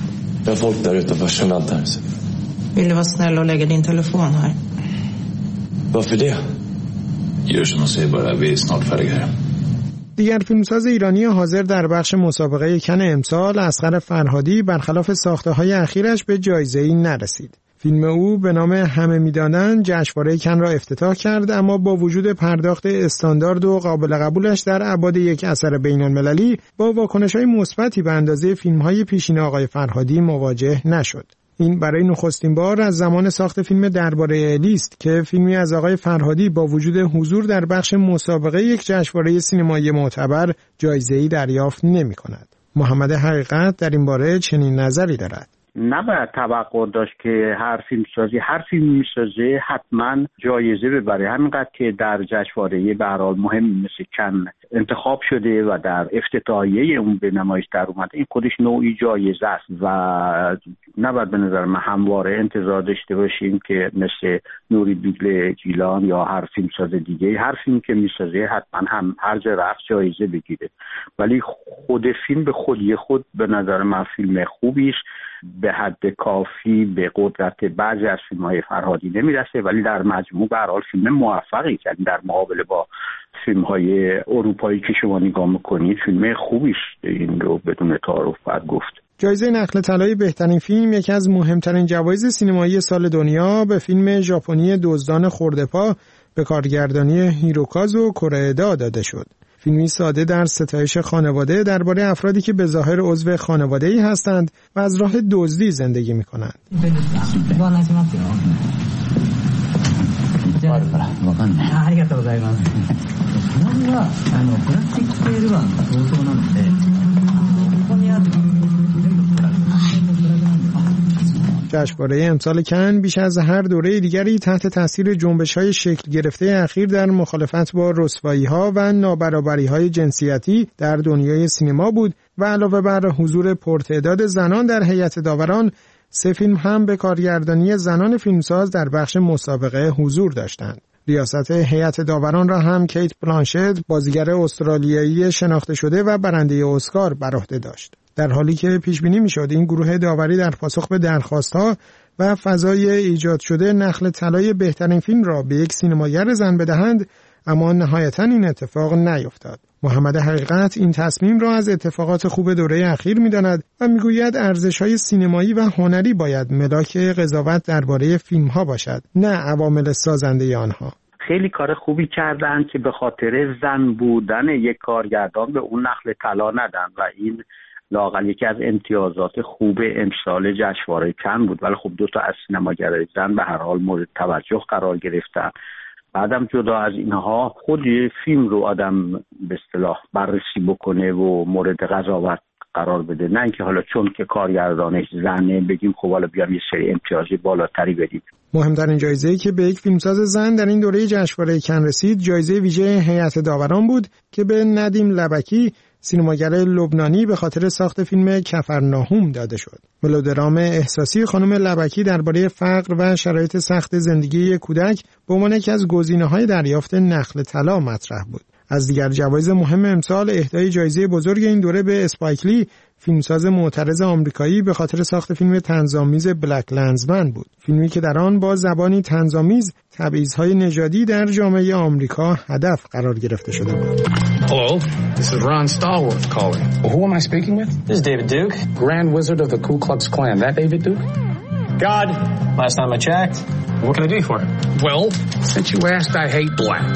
Vill du vara snäll och lägga din telefon här? Varför det? Gör som de säger bara, vi är snart färdiga här. دیگر فیلمساز ایرانی حاضر در بخش مسابقه کن امسال، اصغر فرهادی، برخلاف ساخته‌های اخیرش به جایزه‌ای نرسید. فیلم او به نام همه می‌دانند جشنواره کن را افتتاح کرد، اما با وجود پرداخت استاندارد و قابل قبولش در ابعاد یک اثر بین‌المللی با واکنش‌های مثبتی به اندازه فیلم‌های پیشین آقای فرهادی مواجه نشد. این برای نخستین بار از زمان ساخت فیلم درباره الی است که فیلمی از آقای فرهادی با وجود حضور در بخش مسابقه یک جشنواره سینمایی معتبر جایزه‌ای دریافت نمی‌کند. محمد حقیقت در این باره چنین نظری دارد. نباید توقع داشت که هر فیلم میسازه حتما جایزه ببره. همینقدر که در جشنواره به هر حال مهم مثل کن انتخاب شده و در افتتاحیه اون به نمایش در اومده، این خودش نوعی جایزه است و نباید به نظر من همواره انتظار داشته باشیم که مثل نوری بیگل جیلان یا هر فیلمساز دیگه هر فیلم که میسازه حتما هم هر جا رفت جایزه بگیره. ولی خود فیلم به خودی خود به نظر من فیلم خوبی است، به حد کافی به قدرت بعضی از فیلم‌های فرهادی نمیرسه، ولی در مجموع به هر حال فیلم موفقی که در مقابله با فیلم‌های اروپایی که شما نگاه می‌کنید فیلم خوبی است. این رو بدون تعارف باید گفت. جایزه نخل طلای بهترین فیلم، یکی از مهمترین جوایز سینمایی سال دنیا، به فیلم ژاپنی دزدان خرده‌پا به کارگردانی هیروکازو کوئیدا داده شد. فیلمی ساده در ستایش خانواده درباره افرادی که به ظاهر عضو خانواده‌ای هستند و از راه دزدی زندگی می‌کنند. جشنواره امسال کن بیش از هر دوره دیگری تحت تاثیر جنبش‌های شکل گرفته اخیر در مخالفت با رسوایی‌ها و نابرابری‌های جنسیتی در دنیای سینما بود و علاوه بر حضور پرتعداد زنان در هیئت داوران، 3 فیلم هم به کارگردانی زنان فیلمساز در بخش مسابقه حضور داشتند. ریاست هیئت داوران را هم کیت بلانشت، بازیگر استرالیایی شناخته شده و برنده اسکار، بر عهده داشت. در حالی که پیش بینی می‌شد این گروه داوری در پاسخ به درخواست‌ها و فضای ایجاد شده نخل طلای بهترین فیلم را به یک سینماگر زن بدهند، اما نهایتاً این اتفاق نیفتاد. محمد حقیقت این تصمیم را از اتفاقات خوب دوره اخیر می‌داند و می‌گوید ارزش‌های سینمایی و هنری باید ملاک قضاوت درباره فیلم‌ها باشد، نه عوامل سازنده آنها. خیلی کار خوبی کردن که به خاطر زن بودن یک کارگردان به اون نخل طلا ندن و این لااقل یکی از امتیازات خوب امسال جشنواره کن بود. ولی خب 2 تا از سینماگرای زن به هر حال مورد توجه قرار گرفتن. بعدم جدا از اینها خود فیلم رو آدم به اصطلاح بررسی بکنه و مورد قضاوت قرار بده، نه اینکه حالا چون که کارگردانش زنه بگیم خب حالا بیام یه سری امتیازی بالاتری بدیم. مهمترین جایزه‌ای که به یک فیلمساز زن در این دوره جشنواره کن رسید، جایزه ویژه هیئت داوران بود که به ندیم لبکی، سینماگر لبنانی، به خاطر ساخت فیلم کفرناهوم داده شد. ملودرام احساسی خانم لبکی درباره فقر و شرایط سخت زندگی کودک به عنوان یکی از گزینه‌های دریافت نخل طلا مطرح بود. از دیگر جوایز مهم امسال، اهدای جایزه بزرگ این دوره به اسپایک لی، فیلمساز معترض آمریکایی، به خاطر ساخت فیلم طنزآمیز بلک لنزمن بود. فیلمی که در آن با زبانی طنزآمیز تبعیض‌های نژادی در جامعه آمریکا هدف قرار گرفته شده بود. Hello, this is Ron Stallworth calling. Who am I speaking with? This is David Duke, Grand Wizard of the Ku Klux Klan. That David Duke? God, last time I checked. What can I do for you? Well, since you asked, I hate blacks.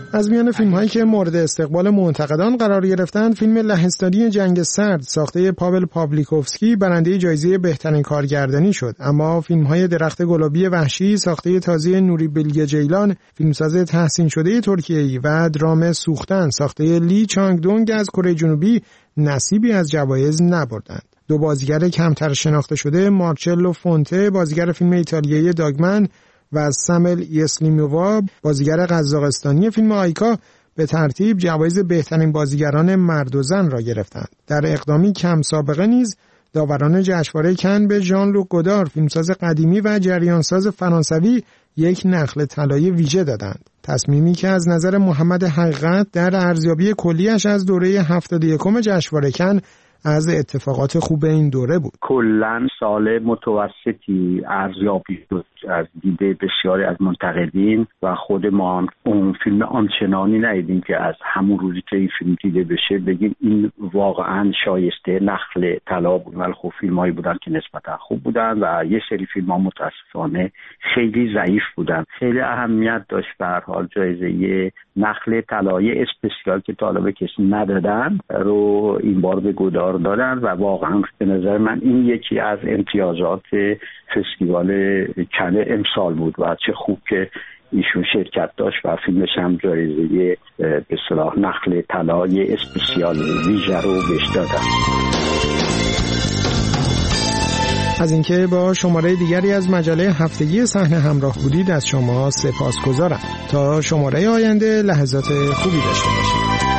از میان فیلم‌هایی که مورد استقبال منتقدان قرار گرفتند، فیلم لهستانی جنگ سرد ساخته پاول پاولیکوفسکی برنده جایزه بهترین کارگردانی شد. اما فیلم‌های درخت گلابی وحشی ساخته تازه نوری بیلگه جیلان، فیلمساز تحسین شده ترکیه‌ای، و درام سوختن ساخته لی چانگ دونگ از کره جنوبی نصیبی از جوایز نبردند. دو بازیگر کمتر شناخته شده، مارچلو فونته بازیگر فیلم ایتالیایی داگمن و سامل یسلیمووا بازیگر قزاقستانی فیلم آیکا به ترتیب جوایز بهترین بازیگران مرد و زن را گرفتند. در اقدامی کم سابقه نیز داوران جشنواره کن به ژان لوک گودار فیلمساز قدیمی و جریانساز فرانسوی یک نخل طلایی ویژه دادند. تصمیمی که از نظر محمد حقیقت در ارزیابی کلیش از دوره 71 جشنواره کن از اتفاقات خوب این دوره بود. کلاً سال متوسطی ارزیابی شد از دیده بسیاری از منتقدین و خود ما هم اون فیلم آنچنانی ندیدیم که از همون روزی که این فیلم دیده بشه بگیم این واقعاً شایسته نخل طلا بود. ولی خب فیلمایی بودن که نسبتا خوب بودن و یه سری فیلم‌ها متاسفانه خیلی ضعیف بودن. خیلی اهمیت داشت به هر حال جایزه نخل طلایی اسپسیال که طالب کسی ندادن رو این بار به گودار دادن و واقعا به نظر من این یکی از امتیازات فستیوال کن امسال بود و چه خوب که ایشون شرکت داشت و فیلمش هم جایزه به اصطلاح نخل طلای اسپسیال ویژه رو بهش دادن. از اینکه با شماره دیگری از مجله هفتگی صحنه همراه بودید از شما سپاسگزارم. تا شماره آینده لحظات خوبی داشته باشید.